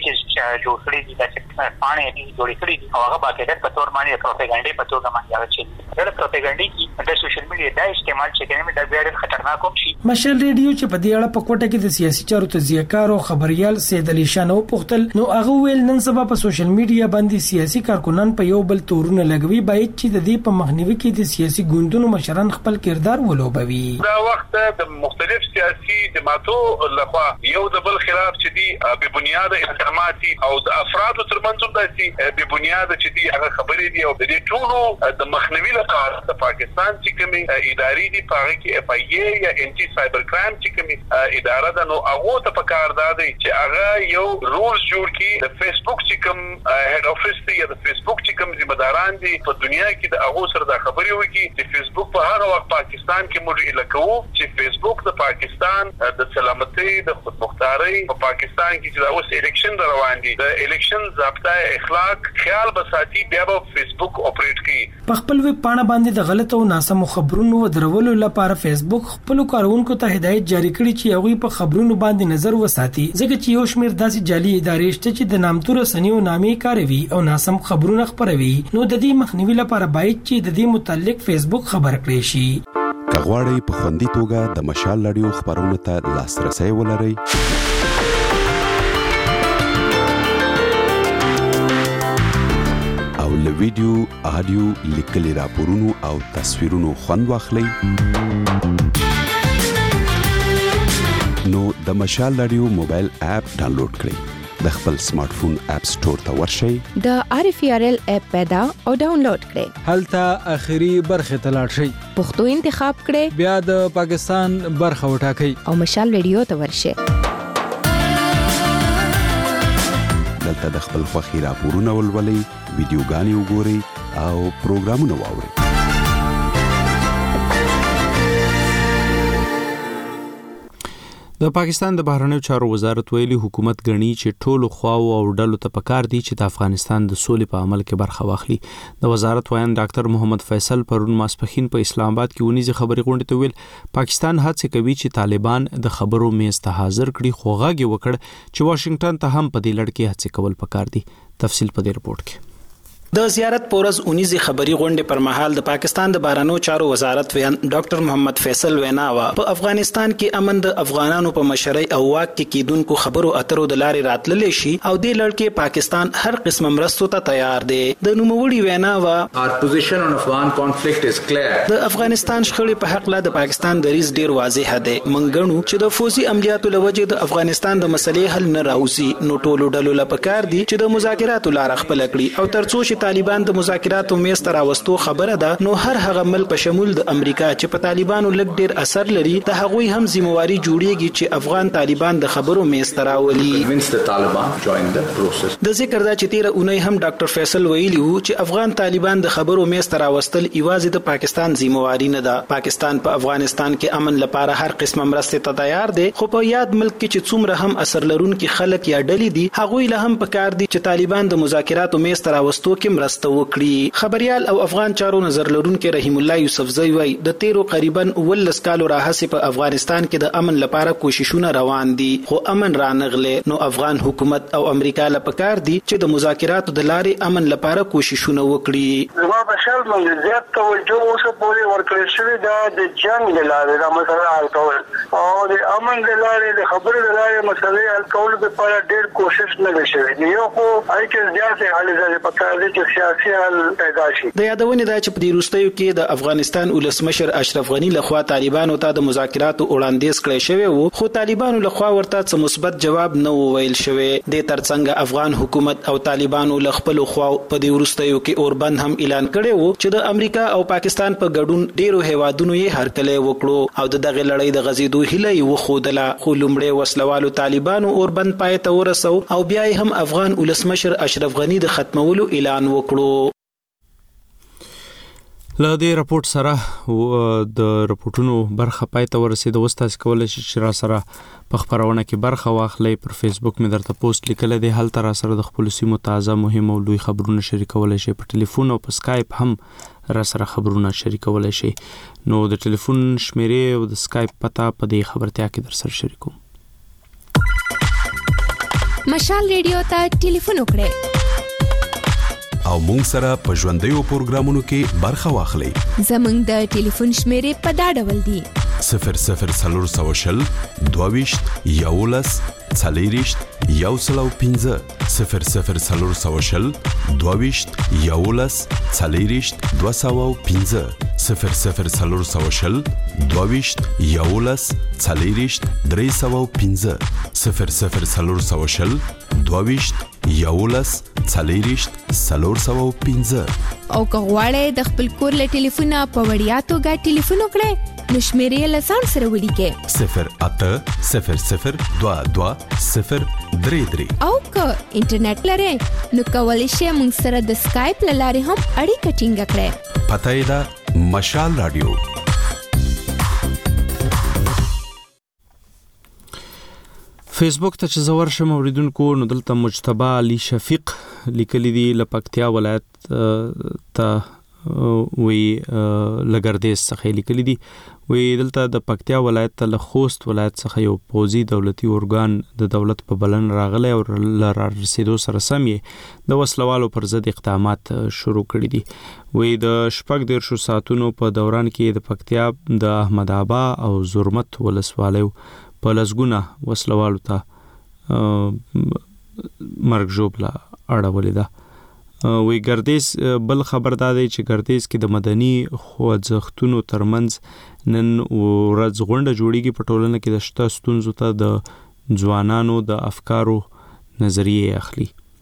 چې جوړ کړي دي چې پانه دي جوړ کړي دي او هغه باقاعده په تور باندې پروپاګاندا په توګه باندې راځي. دا پروپاګاندا کې د سوشل میډیا د استعمال چې کوي دا ډېر خطرناک شي. مشال ریډیو چې په دې اړه په کوټه کې د سیاسي چارو تجزیه‌کار او خبريال سید علي شانو پختل نو هغه ویل نن سبا په سوشل میډیا باندې سیاسي کارکنان په یو بل تورونه لګوي باید چې د دې په مخنیوي کې د سیاسي ګوندونو مشران خپل کردار ولوبوي. دا وخت د مختلف سیاسي جماعتو لخوا یو د بل خلاف چې دی به بنیاد اتهامات او د افرادو ترمنځ هم داسې به بنیاد چې دی هغه خبرې دي او د دې ټولو د مخنیوي لپاره د پاکستان چې کومي ادارې دي په هغه کې اف ای ای یا انټي سایبر کرایم چې کومي اداره ده نو هغه ته پکار دی چې هغه یو رولز جوړ کړي د فیسبوک چې کوم هډ افیس دی یا د فیسبوک چې کوم ذمہ داران دي په دنیا کې د هغه سره د خبرې وکړي چې فیسبوک په هغه وخت پاکستان کې موږ الکو چې فیسبوک د پاکستان د سلامتۍ د خودمختارۍ په پاکستان کې چې د اوس الیکشن روان دي د الیکشن ضابطه اخلاق خیال بساتی بیا په فیسبوک اپریټ کوي. په خپل ویب پاڼه باندې د غلطو او ناسمو خبرونو درولو لپاره فیسبوک خپل کارونکو ته هدایت جاری کړي چې هغه په خبرونو باندې نظر وساتي ځکه چې یو شمېر داسې جعلي ادارې شته چې د نامتو رسنیو نامې کاروي او ناسم خبرونه خپروي نو د دې مخنیوي لپاره باید چې د دې متعلق فیسبوک خبر کړي شي. کغواړی په خوندي توګه د مشال رادیو خبرونو ته لاسرسي ولرئ او له ویډیو، آډیو، لیکلي راپورونو او تصویرونو خوند واخلئ نو د مشال رادیو موبایل اپ ډاونلوډ کړئ. د خپل سمارټ فون اپ سٹور ته ورشئ د آر اف ار ال اپ پیدا او ډاونلوډ کړئ. هلته اخیری برخه ته لاړ شئ پښتو انتخاب کړئ بیا د پاکستان برخه وټاکئ او مشال رادیو ته ورشئ. دلته د خپل خوښي راپورونه ولولئ ویډیوګانې وګورئ او پروګرامونه واورئ. د پاکستان د بهرنیو چارو وزارت ویلي حکومت غني چې ټولو خواو او ډلو ته پکار دي چې د افغانستان د سولې په عمل کې برخه واخلي. د وزارت وایي ډاکټر محمد فیصل پرون ماسپخین په اسلام آباد کې ونیزه خبري غونډه ته ویل پاکستان هڅه کوي چې طالبان د خبرو میز ته حاضر کړي خو غاګي وکړ چې واشنگټن ته هم په دې لړ کې هڅه کول پکار دي. تفصیل په دې رپورت کې. د زیارت پورز اونیزه خبري غونډه پر مهال د پاکستان د بهرنیو چارو وزارت ویان ډاکټر محمد فیصل ویناوا په افغانستان کې امن د افغانانو په مشرۍ او واک کې کیدونکو خبرو اترو د لارې راتللې شي او د لړ کې پاکستان هر قسم مرستو ته تیار دی. د نوموړي ویناوا Our position on Afghan conflict is clear. د افغانستان شخړې په حق لا د پاکستان دریز ډیر واضح دی. منګنو چې د فوزي عملیاتو لوجه د افغانستان د مسلې حل نه راوځي نو ټولو ډلو لپاره کار دي چې د مذاکراتو لار خپل کړي او ترڅو چې چې طالبان د مذاکراتو میز ته راوستو خبره ده نو هر هغه ملک په شمول د امریکا چې په طالبانو لږ ډیر اثر لري د هغوی هم ذمہواری جوړیږي چې افغان طالبان د خبرو میز ته راولي. د ذکر دا چې تیر اونۍ هم ډاکټر فیصل ویلی وو چې افغان طالبان د خبرو میز ته راوستل ایوازې د پاکستان ذمہواری نه ده. پاکستان په افغانستان کې امن لپاره هر قسمه مرسته ته تیار دی خو په یاد ملک کې چې څومره هم اثر لرونکي خلک یا ډلې دي هغوی له هم پکار دي چې طالبان د مذاکراتو میز ته راوستو کې مرسته وکړي. خبريال او افغان چارو نظر لرونکي رحیم الله یوسفزئی وایي د تیرو قریبا ولس کالو راهسي په افغانستان کې د امن لپاره کوششونه روان دي خو امن رانغله نو افغان حکومت او امریکا له پکار دي چې د مذاکراتو د لارې امن لپاره کوششونه وکړي. زما په شل باندې زیات توجه اوسه پورې ورکړل شوې ده د جنگ د لارې د مسله حل کول او د امن د لارې د خبرو د لارې مسلې حل کول لپاره ډېر کوشش نه شوی. یو خو اې کې زیات حل ځای په کار دي چې سیاسي حل پیدا شي. د یادونه ده چې په دې وروستیو کې د افغانستان ولسمشر اشرف غنی لخوا طالبانو ته د مذاکراتو وړاندیز کړی شوی وو خو طالبانو لخوا ورته څه مثبت جواب نه ویل شوی. د ترڅنګ افغان حکومت او طالبانو له خپل خوا په دې وروستیو کې اوربند هم اعلان کړی وو چې د امریکا او پاکستان په ګډون ډیرو هیوادونو یې هرکلی وکړو او د دغه لړۍ د غزیدو هیله یې وښودله خو لومړی وسلوالو طالبانو اوربند پای ته ورسو او بیا هم افغان ولسمشر اشرف غنی د ختمولو اعلان وکړو. له دې راپورټ سره د راپورټونو برخه پای ته ورسېده. اوس تاسو کولی شئ چې را سره په خپرونه کې برخه واخلئ. پر فیسبوک مې درته پوسټ لیکلی دی، هلته را سره د خپلو سیمو تازه مهم او لوی خبرونه شریکولی شئ. په ټلیفون او په سکایپ هم را سره خبرونه شریکولی شئ. نو د ټلیفون شمیرې او د سکایپ پته په دې خبرتیا کې در سره شریکوم. مشال ریډیو ته ټلیفون وکړئ او مونږ سره په ژوندیو پروګرامونو کې برخه واخلئ. زمونږ د ټلیفون شمیرې په دا ډول دي: صفر صفر څلور سوه شل دوهویشت یولس څلېرویشت یو سل او پنځه صفر صفر څلور سوه شل دوهویشت یولس څلېرویشت دوه سوه او پنځه صفر صفر څلور سوه شل دوهویشت یولس څلېرویشت درې سوه او پنځه صفر صفر څلور سوه شل دوهویشت یولس څلېرویشت څلور سوه او پنځه. او که غواړئ د خپل کور له ټلیفونه په وړیا توګه ټلیفون وکړئ نو شمیرې له ځان سره ولیکئ: صفر اته صفر صفر دوه دوه صفر درې درې. او که انټرنیټ لرئ نو کولی شئ موږ سره د سکایپ له لارې هم اړیکه ټینګه کړئ. پته یې ده مشال رادیو. فیسبوک ته چې زه ورشم اوریدونکو نو دلته مجتبی علي شفیق لیکلی دی له پکتیا ولایت ته وی لګردیز څخه لیکلی دی. وی دلته د پکتیا ولایت ته له خوست ولایت څخه یو پوځي دولتي ارګان د دولت په بلن راغلی او لار رسیدو سره سم یې د وسلوالو پر ضد اقدامات شروع کړي دي. وی د شپږ دیرشو ساعتونو په دوران کې د پکتیا د احمد آبا او زرمت ولسوالیو په لسګونه وسلوالو ته مرګ ژوبله اړولې ده. وی ګردیز بل خبر دا دی چې ګردیز کې د مدني خوځښتونو ترمنځ نن ورځ غونډه جوړیږي په ټولنه کې د شته ستونزو ته د ځوانانو د افکارو نظریې اخلي.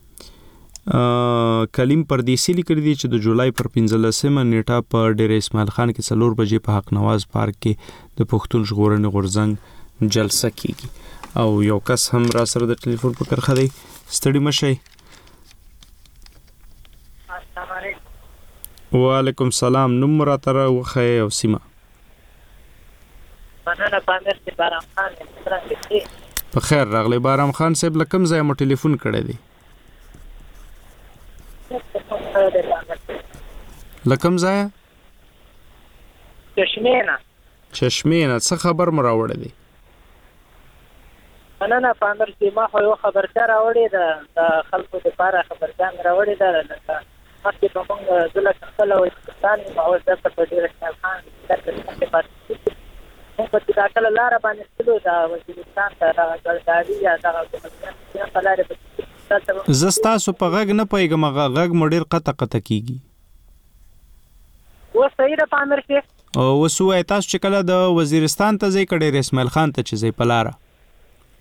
کلیم پردیسی لیکلی دی چې د جولای پر پنځلسمه نیټه په ډیر اسماعیل خان کې څلور بجې په حق نواز پارک کې د پښتون ژغورنې غورځنګ جلسه کیږي. او یو کس هم را سره د ټلیفون په کرخه دی. ستړي مشئ. وعلیکم سلام. نوم مراتره وخی او سیمه. مننه پامیر سی بارام خان یم. په خیر راغلی بارام خان صاحب. لکم ځای مو ټلیفون کړی دی؟ لکم ځای؟ چشمینه. چشمینه. څه خبر مو راوړی دی؟ مننه پامیر سی. ما خو یو خبرچه راوړې ده، د خلکو دپاره خبرچه مې راوړې ده. لکه مخکې به مونږ زه لکه خپله وزیرستان یم او دلته په ډېر اسماعیل خان کې پاتې مونږ په چې دا کله لاره باندې تلو د وزیرستان ته دغه ګلداري یا دغه کومه په لارې به زه ستاسو په غږ نه پوهېږم. غږ مو ډېر قطع قطع کېږي. اوس صحیح ده پامیر کې؟ اوس ووایئ تاسو چې کله د وزیرستان ته ځئ که ډېر اسماعیل خان ته چې ځئ په لاره؟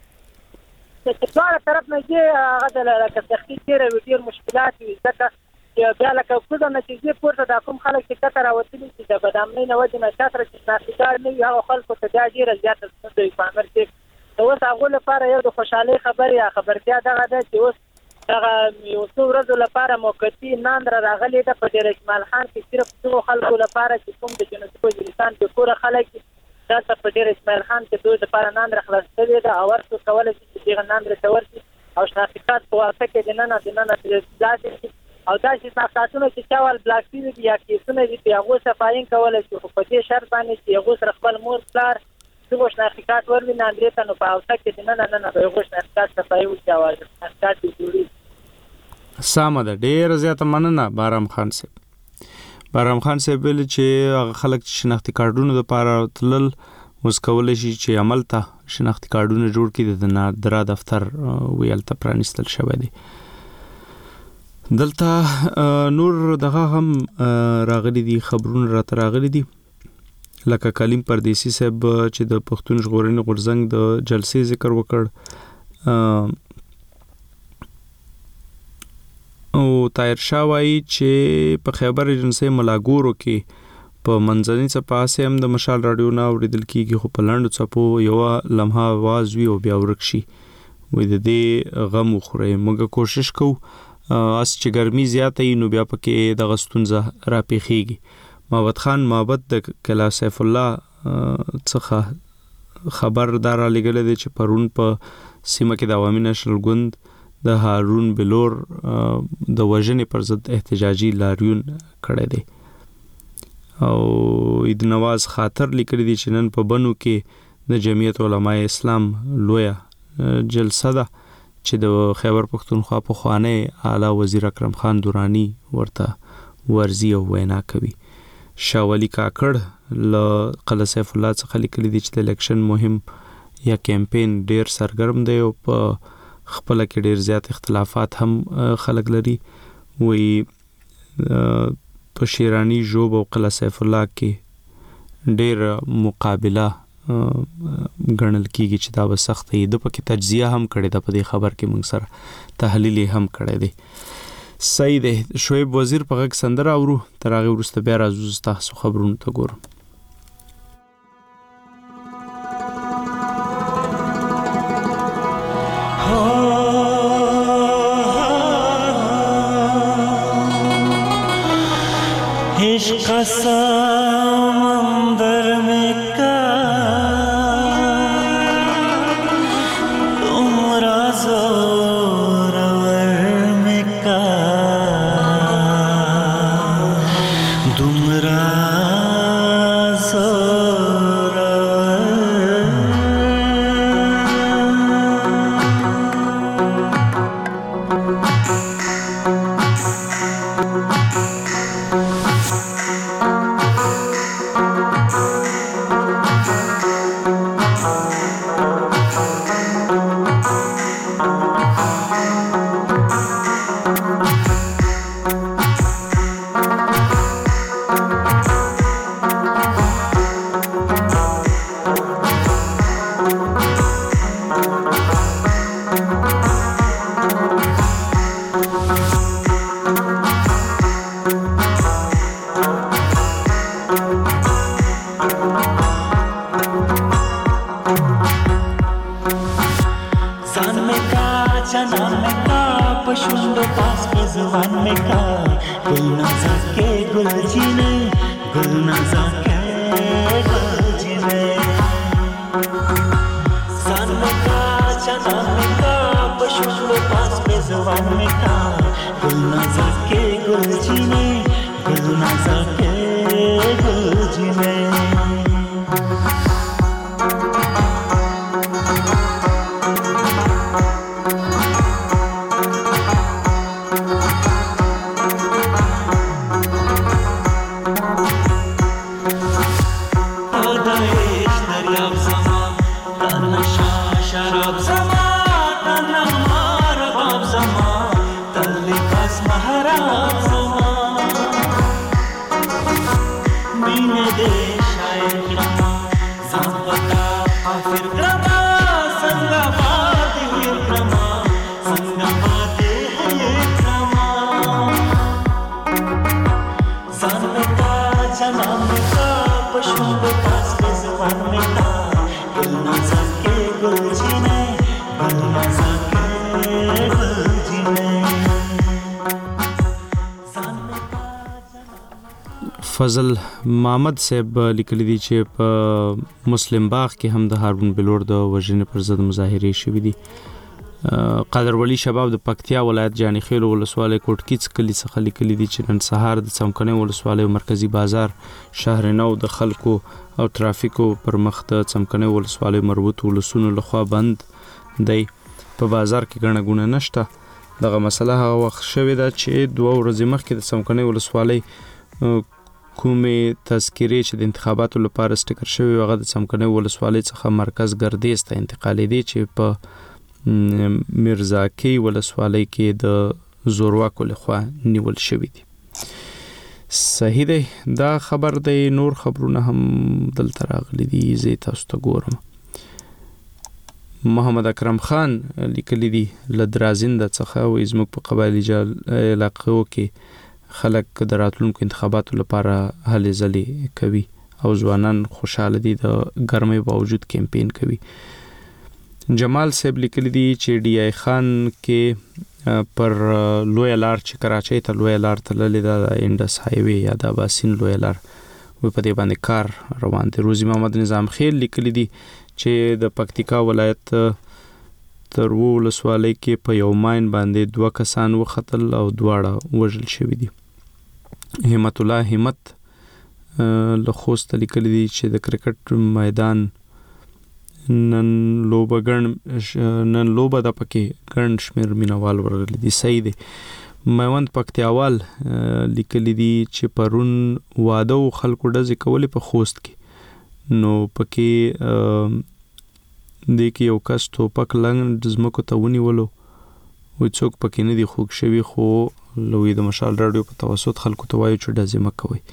چې دواړه طرف نه ځې هغه د لکه سختي تېره وي، ډېر مشکلات وي. ځکه بیا لکه کوزه نتیجې پورته د کوم خلک چې کتر راوتلي چې د بدامنۍ نه وجه نه چتر چې ناخدار نه وي هغه خلکو ته دا ډیره زیاته ستونزه وي په امر کې نو اوس هغو لپاره یو د خوشحالۍ خبر یا خبرتیا دغه ده چې اوس دغه یو څو ورځو لپاره موقتي ناندره راغلې ده په ډېر اجمال خان کې صرف څو خلکو لپاره چې کوم د جنوبي وزیرستان د کوره خلک دا په ډېر اجمال خان کې دوی لپاره ناندره خلاص شوې ده او ورته کولی شي چې دغه ناندره ته ورشي او شناخت په واسطه کې د نن د نن د او دا چې تاسو چې چاول بلاک ټي وي یا کیسونه دي هغه صفاین کول شي خو په دې شرط باندې چې هغه سره خپل مور پلار څنګه شناخت ورمي نه اندرې ته نو په اوسه کې نه نه نه هغه شناخت صفای او چاول شناخت جوړي سامه ده ډېر زیاته مننه بارام خان صاحب بارام خان صاحب ویل چې هغه خلک شناختی کارډونو لپاره تلل اوس کولی شي چې عمل ته شناختی کارډونه جوړ کړي د نادرا دفتر ویل ته پرانیستل شوی دی دلته نور دغه هم راغلي دي خبرونه راته راغلي دي لکه کلیم پردیسی صاحب چې د پښتون ژغورنې غورځنګ د جلسې ذکر وکړ او طاهر شاه وایي چې په خیبر ایجنسۍ ملاګورو کې په منځني څپاسې هم د مشال راډیو نه اورېدل کېږي خو په لنډو څپو یوه لمحه آواز وي او بیا ورک شي وایي د دې غم وخورئ موږ کوشش کوو اس چې ګرمي زیاته وي نو بیا پکې دغه ستونزه راپېښېږي محمد خان محبت د کلا سیف الله څخه خبر دا رالیږلی دی چې پرون په سیمه کې د عوامي نشنل ګوند د هارون بلور د وژنې پر ضد احتجاجي لاریون کړی دی او عید نواز خاطر لیکلی دی چې نن په بنو کې د جمعیت علماء اسلام لویه جلسه ده چې د خیبر پختونخوا په خوانه اعلی وزیر اکرم خان دورانی ورته ورزي او وینا کوي شاولی کاکړ ل قلعه سیف الله څخه لیکلي دي چې د الیکشن مهم یا کمپین ډیر سرګرم دی او په خپل کې ډیر زیات اختلافات هم خلک لري وی په شیرانی جوب او قلعه سیف الله کې ډیر مقابله غنل کیږي چې دا به سخت دی د پکې تجزیه هم کړي د په دې خبر کې موږ سره تحلیل هم کړي دي صحیح دی شعیب وزیر په غږ سندره اورو تر هغه وروسته بیا راځو تاسو خبرونه ته ګورم عشق سمندر में का فضل محمد صاحب لیکلی دی چې په مسلم باغ کې هم د هارون بلور د وژنې پر ضد مظاهرې شوې دي. قادر ولی شباب د پکتیا ولایت جاني خیل ولسوالۍ کوټکیڅ کلی څخه لیکلی دي چې نن سهار د څمکنۍ ولسوالۍ مرکزی بازار شهر نو د خلکو او ترافیکو پر مخ د څمکنۍ ولسوالۍ مربوط ولسونو لخوا بند دی. په بازار کې ګڼه ګوڼه نشته. دغه مسله هغه وخت شوې ده چې دوه ورځې مخکې د څمکنۍ ولسوالۍ کومې تذکرې چې د انتخاباتو لپاره سټیکر شوی هغه د څمکنۍ ولسوالۍ څخه مرکز ګردیز ته انتقالې دي چې په میرزاکی ولسوالۍ کې د زورواکو لخوا نیول شوی دي. صحیح دی. دا خبر دی. نور خبرونه هم دلته راغلي دي، زه تاسو ته ګورم. محمد اکرم خان لیکلی دی له درازنده څخه وایي زموږ په قبایلي علاقو کې خلک د راتلونکو انتخاباتو لپاره هلې ځلې کوي او ځوانان خوشحاله دي، د ګرمۍ باوجود کمپین کوي. جمال صاحب لیکلی دی چې ډی آی خان کې پر لوی لار چې کراچۍ ته لوی لار تللی دا د انډس هایوي یا د اباسین لوی لار وي، په دې باندې کار روان دی. روزي محمد نظام خیل لیکلی دی چې د پکتیکا ولایت تر ولسوالۍ کې په یو ماین باندې دوه کسان وختل او دواړه وژل شوي دي. همت الله همت له خوست لیکلی دی چې د کرکټ میدان نن لوبه ګڼ نن لوبه د پکې ګڼ شمیر مینوال ورغلي دي. صحیح دی. میوند پکتیاوال لیکلی دی چې پرون واده او خلکو ډزې کولې په خوست کې، نو پکې د کې یو کس ټوپک لنګ ځمکو ته ونیولو، وایي څوک پکې نه دي خوږ شوي، خو لوی د مشال راډیو په توسط خلکو ته وایي چې ډزې مه کوئ.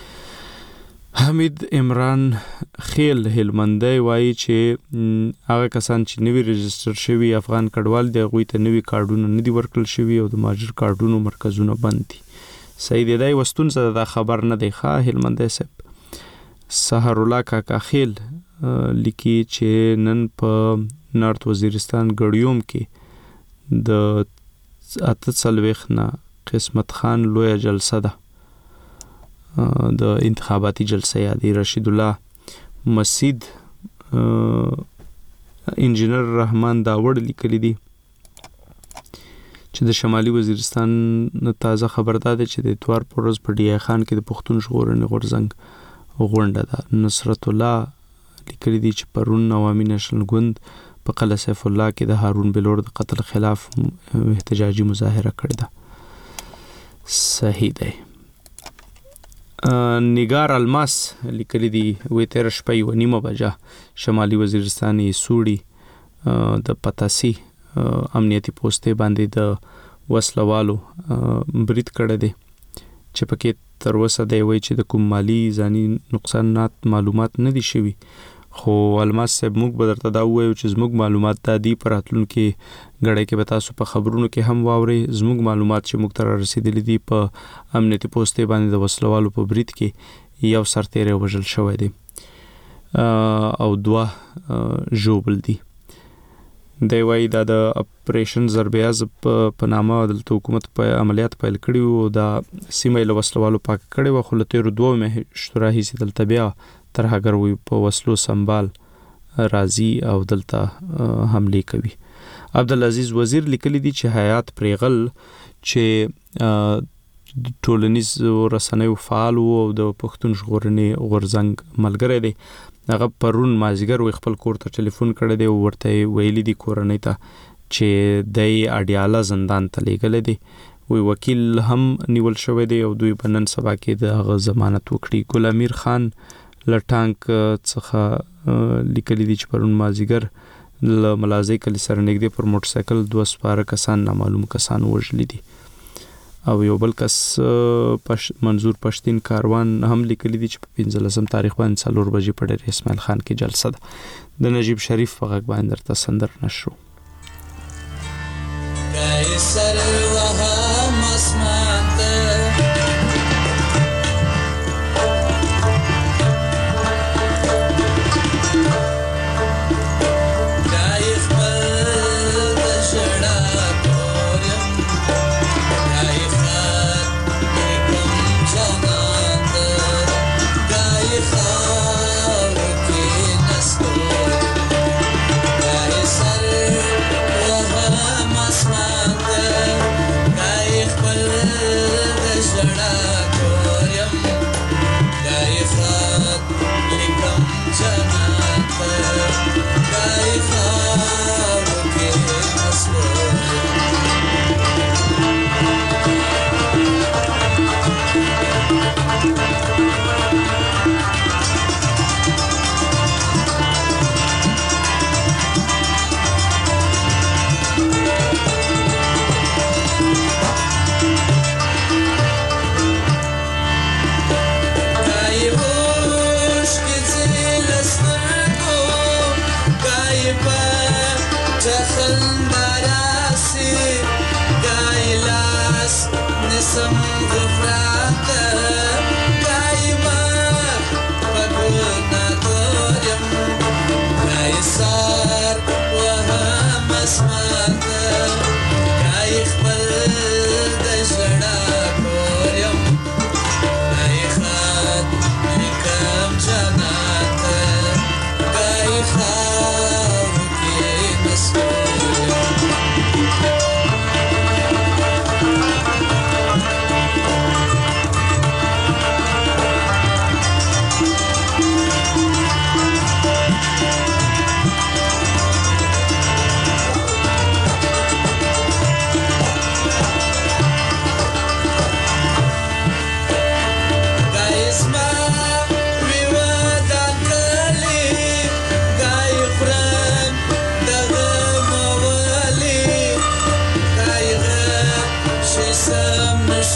حمید عمران خیل هلمندی وایي چې هغه کسان چې نوی رجستر شوي افغان کډوال دي هغوی ته نوي کارډونه نه دي ورکړل شوي او د مهاجر کارډونو مرکزونه بند دي. صحیح دی. دا یوه ستونزه دا خبر نه دی. ښه هلمندی صاحب. سحر الله کاکا خیل لیکي چې نن په نارت وزیرستان ګړیوم کې د اته څلوېښت نه قسمت خان لویه جلسه ده، د انتخاباتي جلسه یادی. رشید الله مسید انجینر رحمان داوړ لیکلی دی چې د شمالي وزیرستان تازه خبر ده چې د اتوار پر ورځ په ډی آی خان کې د پښتون ژغورنې غورځنګ غونډه ده. نصرت الله لیکلی دی چې پرون عوامي نشنل ګوند په قلعه سیف الله کې د هارون بلور د قتل خلاف احتجاجي مظاهره کړې ده. صحیح دی. نگار الماس لیکلی دی وی تیر شپه یوه نیمه بجه شمالي وزیرستان سوړي د پتاسي امنیتي پوستې باندې د وسلوالو برید کړی دی چې پکې تر اوسه دی وایي چې د کوم مالي ځاني نقصانات معلومات نه دي شوي، خو الماس صاحب موږ به درته دا ووایو چې زموږ معلومات دا دي. په راتلونکي غړی کې به تاسو په خبرونو کې هم واورئ. زموږ معلومات چې موږ ته رارسېدلي دي په امنیتي پوستې باندې د وسلوالو په برید کې یو سرتیری وژل شوی دی او دوه ژوبل دي. دی وایي دا د اپریشن ضربیاز په نامه دلته حکومت په عملیات پیل کړي وو، دا سیمه یې له وسلوالو پاک کړې وه، خو له تېرو دوو میاشتو راهیسې دلته بیا ترهګر وي په وسلو سنبال راځي او دلته حملې کوي. عبدالعزیز وزیر لیکلی دی چې حیات پریغل چې ټولنیز رسنیو فعال وو او د پښتون ژغورنې غورځنګ ملګری دی، هغه پرون مازدیګر وی خپل کور ته ټلیفون کړی دی او ورته ویلي دي کورنۍ ته چې دی اډیاله زندان ته لیږلی دی. وی وکیل هم نیول شوی دی او دوی به نن سبا کې د هغه ضمانت وکړي. ګل امیر خان له ټانک څخه لیکلی دی چې پرون مازدیګر له ملازۍ کلي سره نږدې پر موټر سایکل دوه سپاره کسان نامعلوم کسان وژلي دي. او یو بل کس پش منظور پښتین کاروان هم لیکلی دی چې په پنځلسم تاریخ باندې څلور بجې په ډېر اسماعیل خان کې جلسه ده. د نجیب شریف په غږ باندې درته سندر نشو.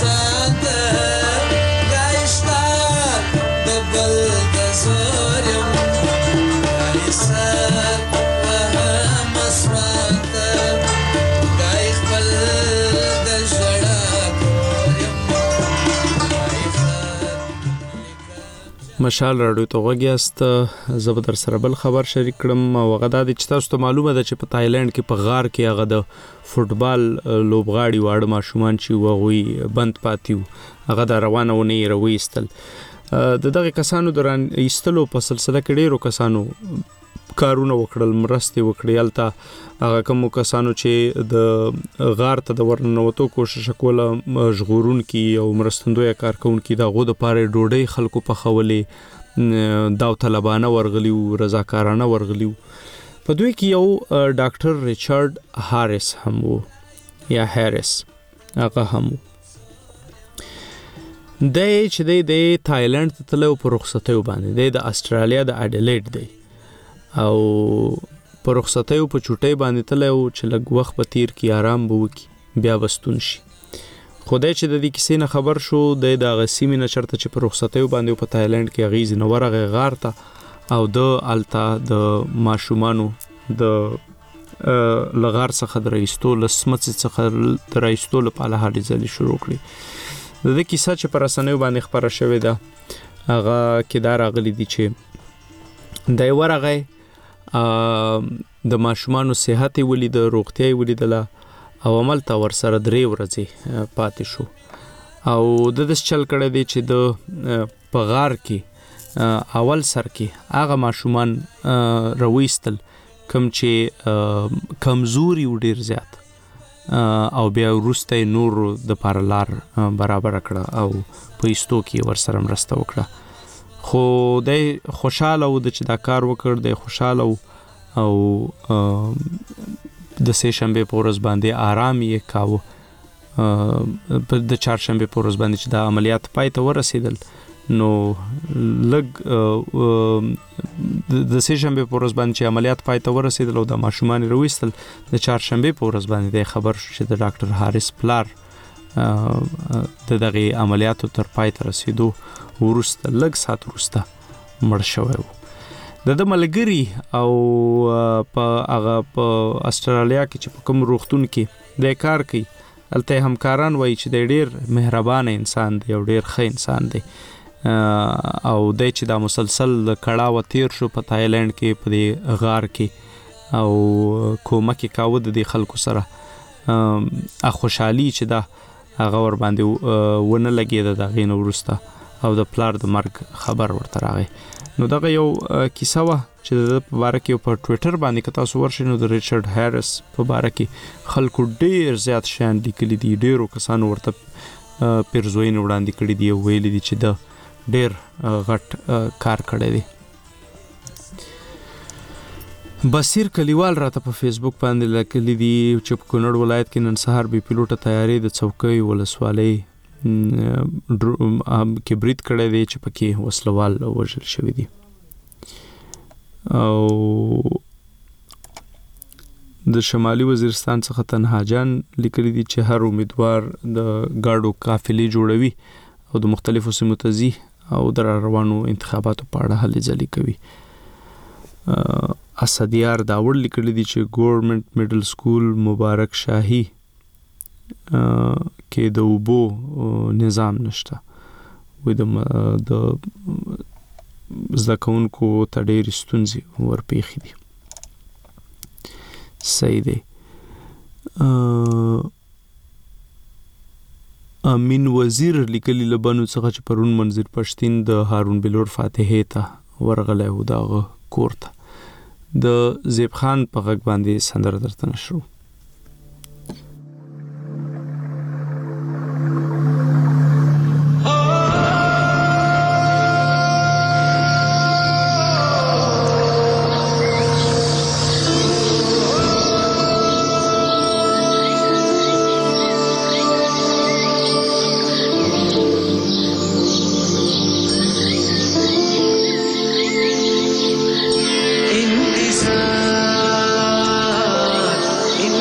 مشال راډیو ته وګیاست زه به در سره بل خبر شریک کړم او هغه دا چې تاسو ته معلومه ده چې په تایلند کې په غار کې هغه د فوټبال لوبغاړي واړه ماشومان چې وغوي بند پاتیو هغه د روانونه یې رويستل د دغه کسانو دران ایستلو په سلسله کې ډیرو کسانو کارونه وکړل مرسته وکړي الته هغه کوم کسانو چې د غار ته د ورننوتو کوشش کوله مشغورون کی او مرستندوی کارکون کی دا غو د پاره ډوډۍ خلکو په خولې داو طلبانه ورغلیو رضاکارانه ورغلیو په دوی کې یو ډاکټر ریچارډ هاریس هم وو یا هاریس هغه هم د چې د تایلند ته تلو په رخصتیو باندې د استرالیا د اډلیډ دی او په رخصتیو په چټي باندې تلو چې لږ وخت په تیر کې آرام بو کی بیا وستون شي خدای چې د دې کیسې نه خبر شو د دغه سیمې نه چرته چې په رخصتیو باندې په تایلند کې غیز نو ورغه غار ته او د التا د ماشومانو د لغار څخه درایستو لسمت څخه درایستو په اړه هلي ځلې شروع کړې د دې کیسه چې پر اسانه باندې خبره شوې ده هغه کې دا راغلي دي چې د ورغه د ماشومانو صحت ولید روغتیا ولیدله او عمل تا ور سره درې ورځې پاتې شو او د دې چل کړه دی چې د پغار کې اول سر کې هغه ماشومان رويستل کم چې کمزوري و ډیر زیات او بیا ورسته نور د پارلار برابر کړه او په ایستو کې ور سره مرسته وکړه خو د خوشاله و د چې دا کار وکړ د خوشاله او د سه شنبه په ورځ باندې آرام یې کاوه په د چهارشنبه په ورځ باندې چې دا عملیات پای ته ورسېدل نو لګ د سه شنبه په ورځ باندې چې عملیات پای ته ورسېدل او د ماشومان رويستل د چهارشنبه په ورځ باندې خبر شو چې د ډاکټر هاریس پلار د دغه عملیاتو تر پای ته رسیدو ورسته لږ سات ورسته مړ شوی و د د ملګری او په هغه په استرالیا کې چې په کوم روغتون کې د کار کوي الته همکاران وایي چې د ډیر مهربان انسان دی او ډیر ښه انسان دی او د چې دا مسلسل کړهو تیر شو په تایلند کې په دې غار کې او کومک کاوه د خلکو سره ا خوشحالي چې دا هغه ور باندې ونه لګید د غین ورسته او د پلار د مرګ خبر ورته راغی نو دغه یو کیسه وا چې د مبارک په ټوئیټر باندې کتا سو ورشي نو د ریچارډ هاریس په مبارک خلکو ډیر زیات شان لیکلي دي ډیرو کسانو ورته پیرزوین وړاندې کړي دي ویلي دي چې د ډیر غټ کار کړی دی بصیر کلیوال راته په فیسبوک باندې لیکلي دي چې په کونړ ولایت کې نن سهار بي پیلوټه تیاری د څوکۍ ولسوالۍ کې برید کړی دی چې پکې وسلوال وژل شوی دی او د شمالي وزیرستان څخه تنها جان لیکلي دي چې هر امیدوار د گاډو قافلې جوړوي او د مختلفو سیمو ته ځي او د روانو انتخاباتو په اړه هلې ځلې کوي اسدیار داور لیکلي دي چې ګورنمنت میډل سکول مبارک شاهي کې د وبو نظام نشته وې د د زکونکو ته ډېر ستونزې ورپېښې دي صحیح دی امین وزیر لیکلی لبنو څخه چې پرون منظر پښتين د هارون بلور فاتحه ته ورغله و دغه کوړه د زیب خان په غږ باندې سندره درته نشو इंतजार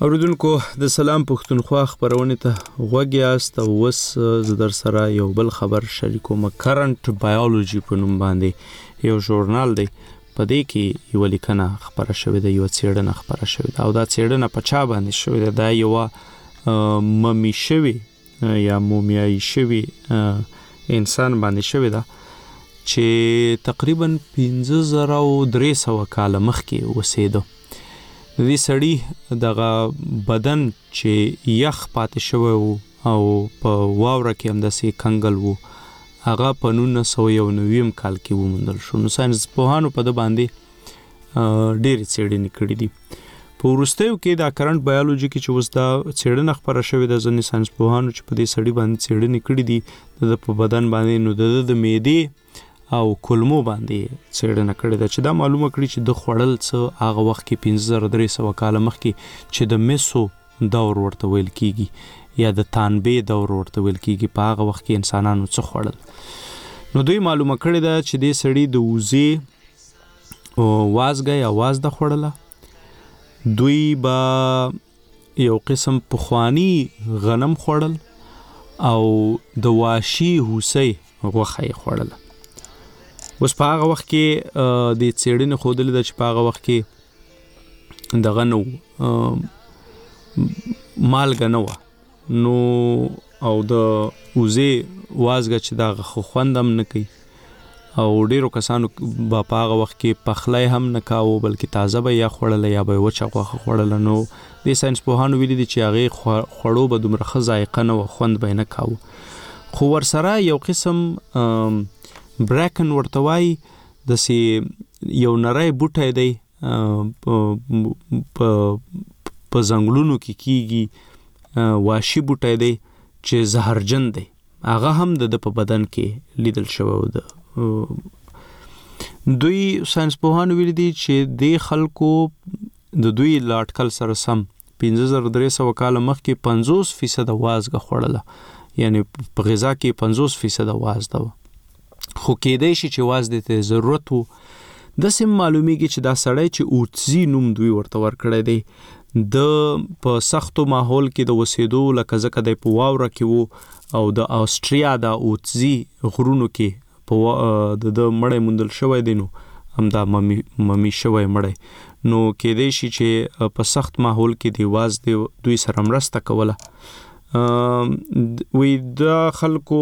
اوریدونکو د سلام پښتونخوا خبرونه ته غوږ یاست او وس ز در سره یو بل خبر شریکوم. کرنٹ بایولوژي په نوم باندې یو ژورنال دی، په دې کې یو لیکنه خبره شوې ده، یو څېړنه خبره شوې ده او دا څېړنه په چا باندې شوې ده؟ دا یو ممی شوی یا مومیایي شوی انسان باندې شوې ده چې تقریبا پنځه زره او درې سوه کاله مخکې اوسېده. د دې سړي دغه بدن چې یخ پاتې شوی وو او په واوره کې همداسې کنګل وو، هغه په نولس سوه یو نوي کال کې وموندل شو. نو ساینس پوهانو په ده باندې ډېرې څېړنې کړي دي. په وروستیو کې دا کرنٹ بایولوژي کې چې اوس دا څېړنه خپره شوې ده، ځینې ساینس پوهانو چې په دې سړي باندې څېړنې کړي دي د ده په بدن باندې، نو د ده د معدې او کولمو باندې څېړنه کړې ده چې دا معلومه کړي چې د خوړل څه هغه وخت کې پنځه زره درې سوه کاله مخکې چې د میسو دور ورته ویل کېږي یا د تانبې دور ورته ویل کېږي، په هغه وخت کې انسانانو څه خوړل. نو دوی معلومه کړې ده چې دې سړي د وزې وازګه یا وازده خوړله، دوی به یو قسم پخوانی غنم خوړل او د واشي هوسۍ غوښه یې خوړله. اوس په هغه وخت کې د څېړنې ښودلې ده چې په هغه وخت کې دغه نه و، مالګه نه وه، نو او د وزې وازګه چې دغه خو خوند هم نه کوي او ډېرو کسانو به په هغه وخت کې پخلی هم نه کاوه، بلکې تازه به یا خوړله یا به یې وچه غوښه خوړله. نو دې ساینس پوهانو ویلي دي چې هغې خوړو به دومره ښه ذایقه نه وه، خوند به یې نه کاوه. خو ورسره یو قسم براکن ورته وایي، داسې یو نری بوټی دی، په ځنګلونو کې کیږي، واشي بوټی دی چې زهرجن دی، هغه هم د ده په بدن کې لیدل شوی ده. دوی ساینس پوهانو ویلي دي چې د خلکو د دوی له اټکل سره سم پنځه زره درې سوه کاله مخکې پنځوس فیصده وازګه خوړله، یعنی په غذا کې پنځوس فیصده وازده وه. خو کېدای شي چې وازدې ته ضرورت وو. داسې معلومیږي چې دا سړی چې اوتزي نوم دوی ورته ورکړی دی، د په سختو ماحول کې د اوسېدو، لکه ځکه دی په واوره کې وو او د آسټریا د اوتزي غرونو کې په د ده مړی موندل شوی دی، نو همدا ممی ممی شوی مړی، نو کېدای شي چې په سخت ماحول کې د وازدې دوی سره مرسته کوله. وی دا خلکو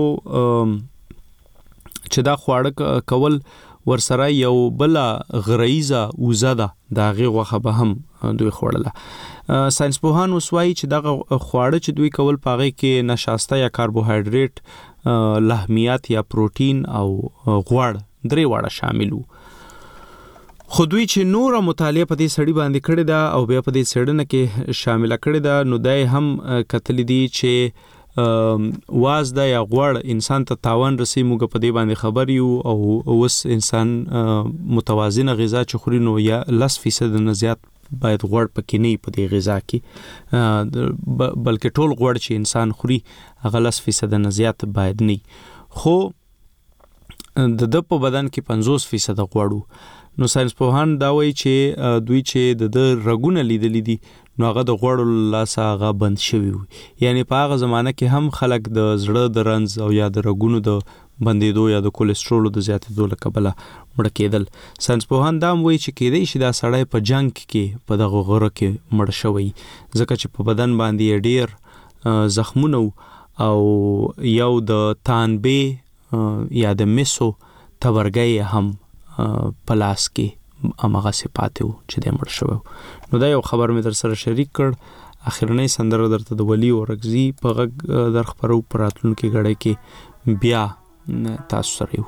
چې دا خواړه کول ورسره یو بله غریزه وزه ده، د هغې غوښه به هم دوی خوړله. ساینس پوهان اوس وایي چې دغه خواړه چې دوی کول په هغې کې نشاسته یا کاربوهایډریټ، لحمیات یا پروټین او غوړ درې واړه شامل وو. خو دوی چې نوره مطالعه په دې سړي باندې کړې ده او بیا په دې څېړنه کې شامله کړې ده، نو دا یې هم کتلی دي چې وازده یا غوړ انسان ته تاوان رسي. موږ په دې باندې خبر یو او اوس انسان متوازنه غذا چې خوري، نو یا لس فیصد نه زیات باید غوړ پکې نه وي په دې غذا کې، بلکې ټول غوړ چې انسان خوري هغه لس فیصد نه زیات باید نه وي. خو د ده په بدن کې پنځوس فیصد غوړ وو. نو ساینس پوهان دا وایي چې دوی چې د ده رګونه لیدلی دي، نو هغه د غوړو لاسه هغه بند شوي وي، یعنی په هغه زمانه کې هم خلک د زړه د رنځ او یا د رګونو د بندېدو یا د کولیسټرولو د زیاتېدو له کبله مړه کېدل. ساینس پوهان دا هم وایي چې کېدای شي دا سړی په جنګ کې په دغه غره کې مړ شوی، ځکه چې په بدن باندې یې ډېر زخمونه او یو د تانبې یا د میسو تبرګی هم په لاس کې هماغسې پاتې وو چې دی مړ شوی. نو دا یو خبر مې در سره شریک کړ. اخرنۍ سندره درته د ولي اورکزي په غږ در خپرو، په راتلونکې ګړۍ کې بیا تاسو سره یو.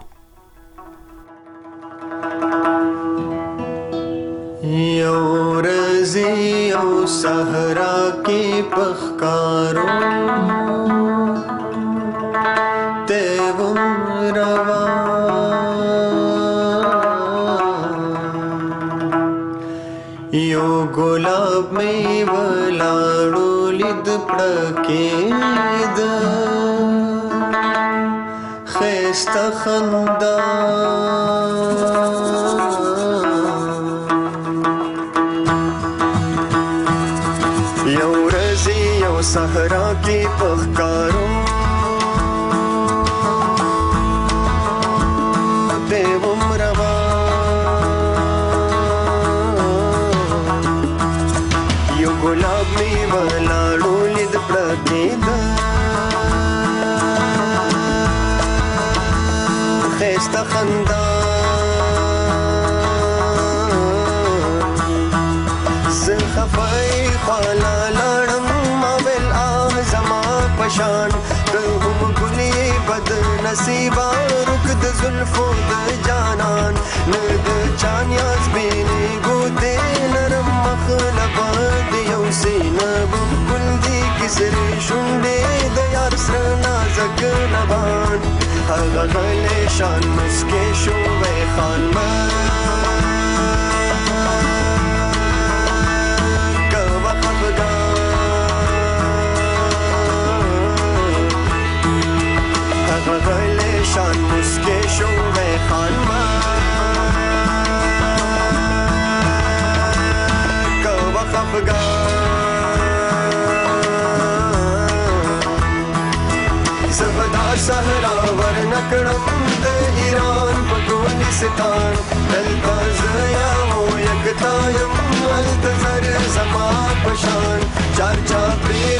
یو ورځې یو صحرا کې پخکارو ته روان، یو ګلاب مې ولاړو لید پړکې ده ښایسته خندا، یو سوزي او صحرا کې پخکارو دې عمروا یو ګلاب می ولاړو لید پړکې دا خسته خندا خفای خالا لړم مول اعظم پشان دهم ګلي بد نصیبا رک د زلفو د جانان ند چانیاز بیني ګوتې نرم مخلب د یو سینب ګل دي کسرې شونډې د یار سره نازک لبان هغه غلې شان مسکې شو وې خان غلې شان مسکې شو وې خانما کوه خفګان زبدا صحرا ورنکړم د ایران په ګلستان دلته زیا مو یکتا یم التزر زما پشان چار چا پری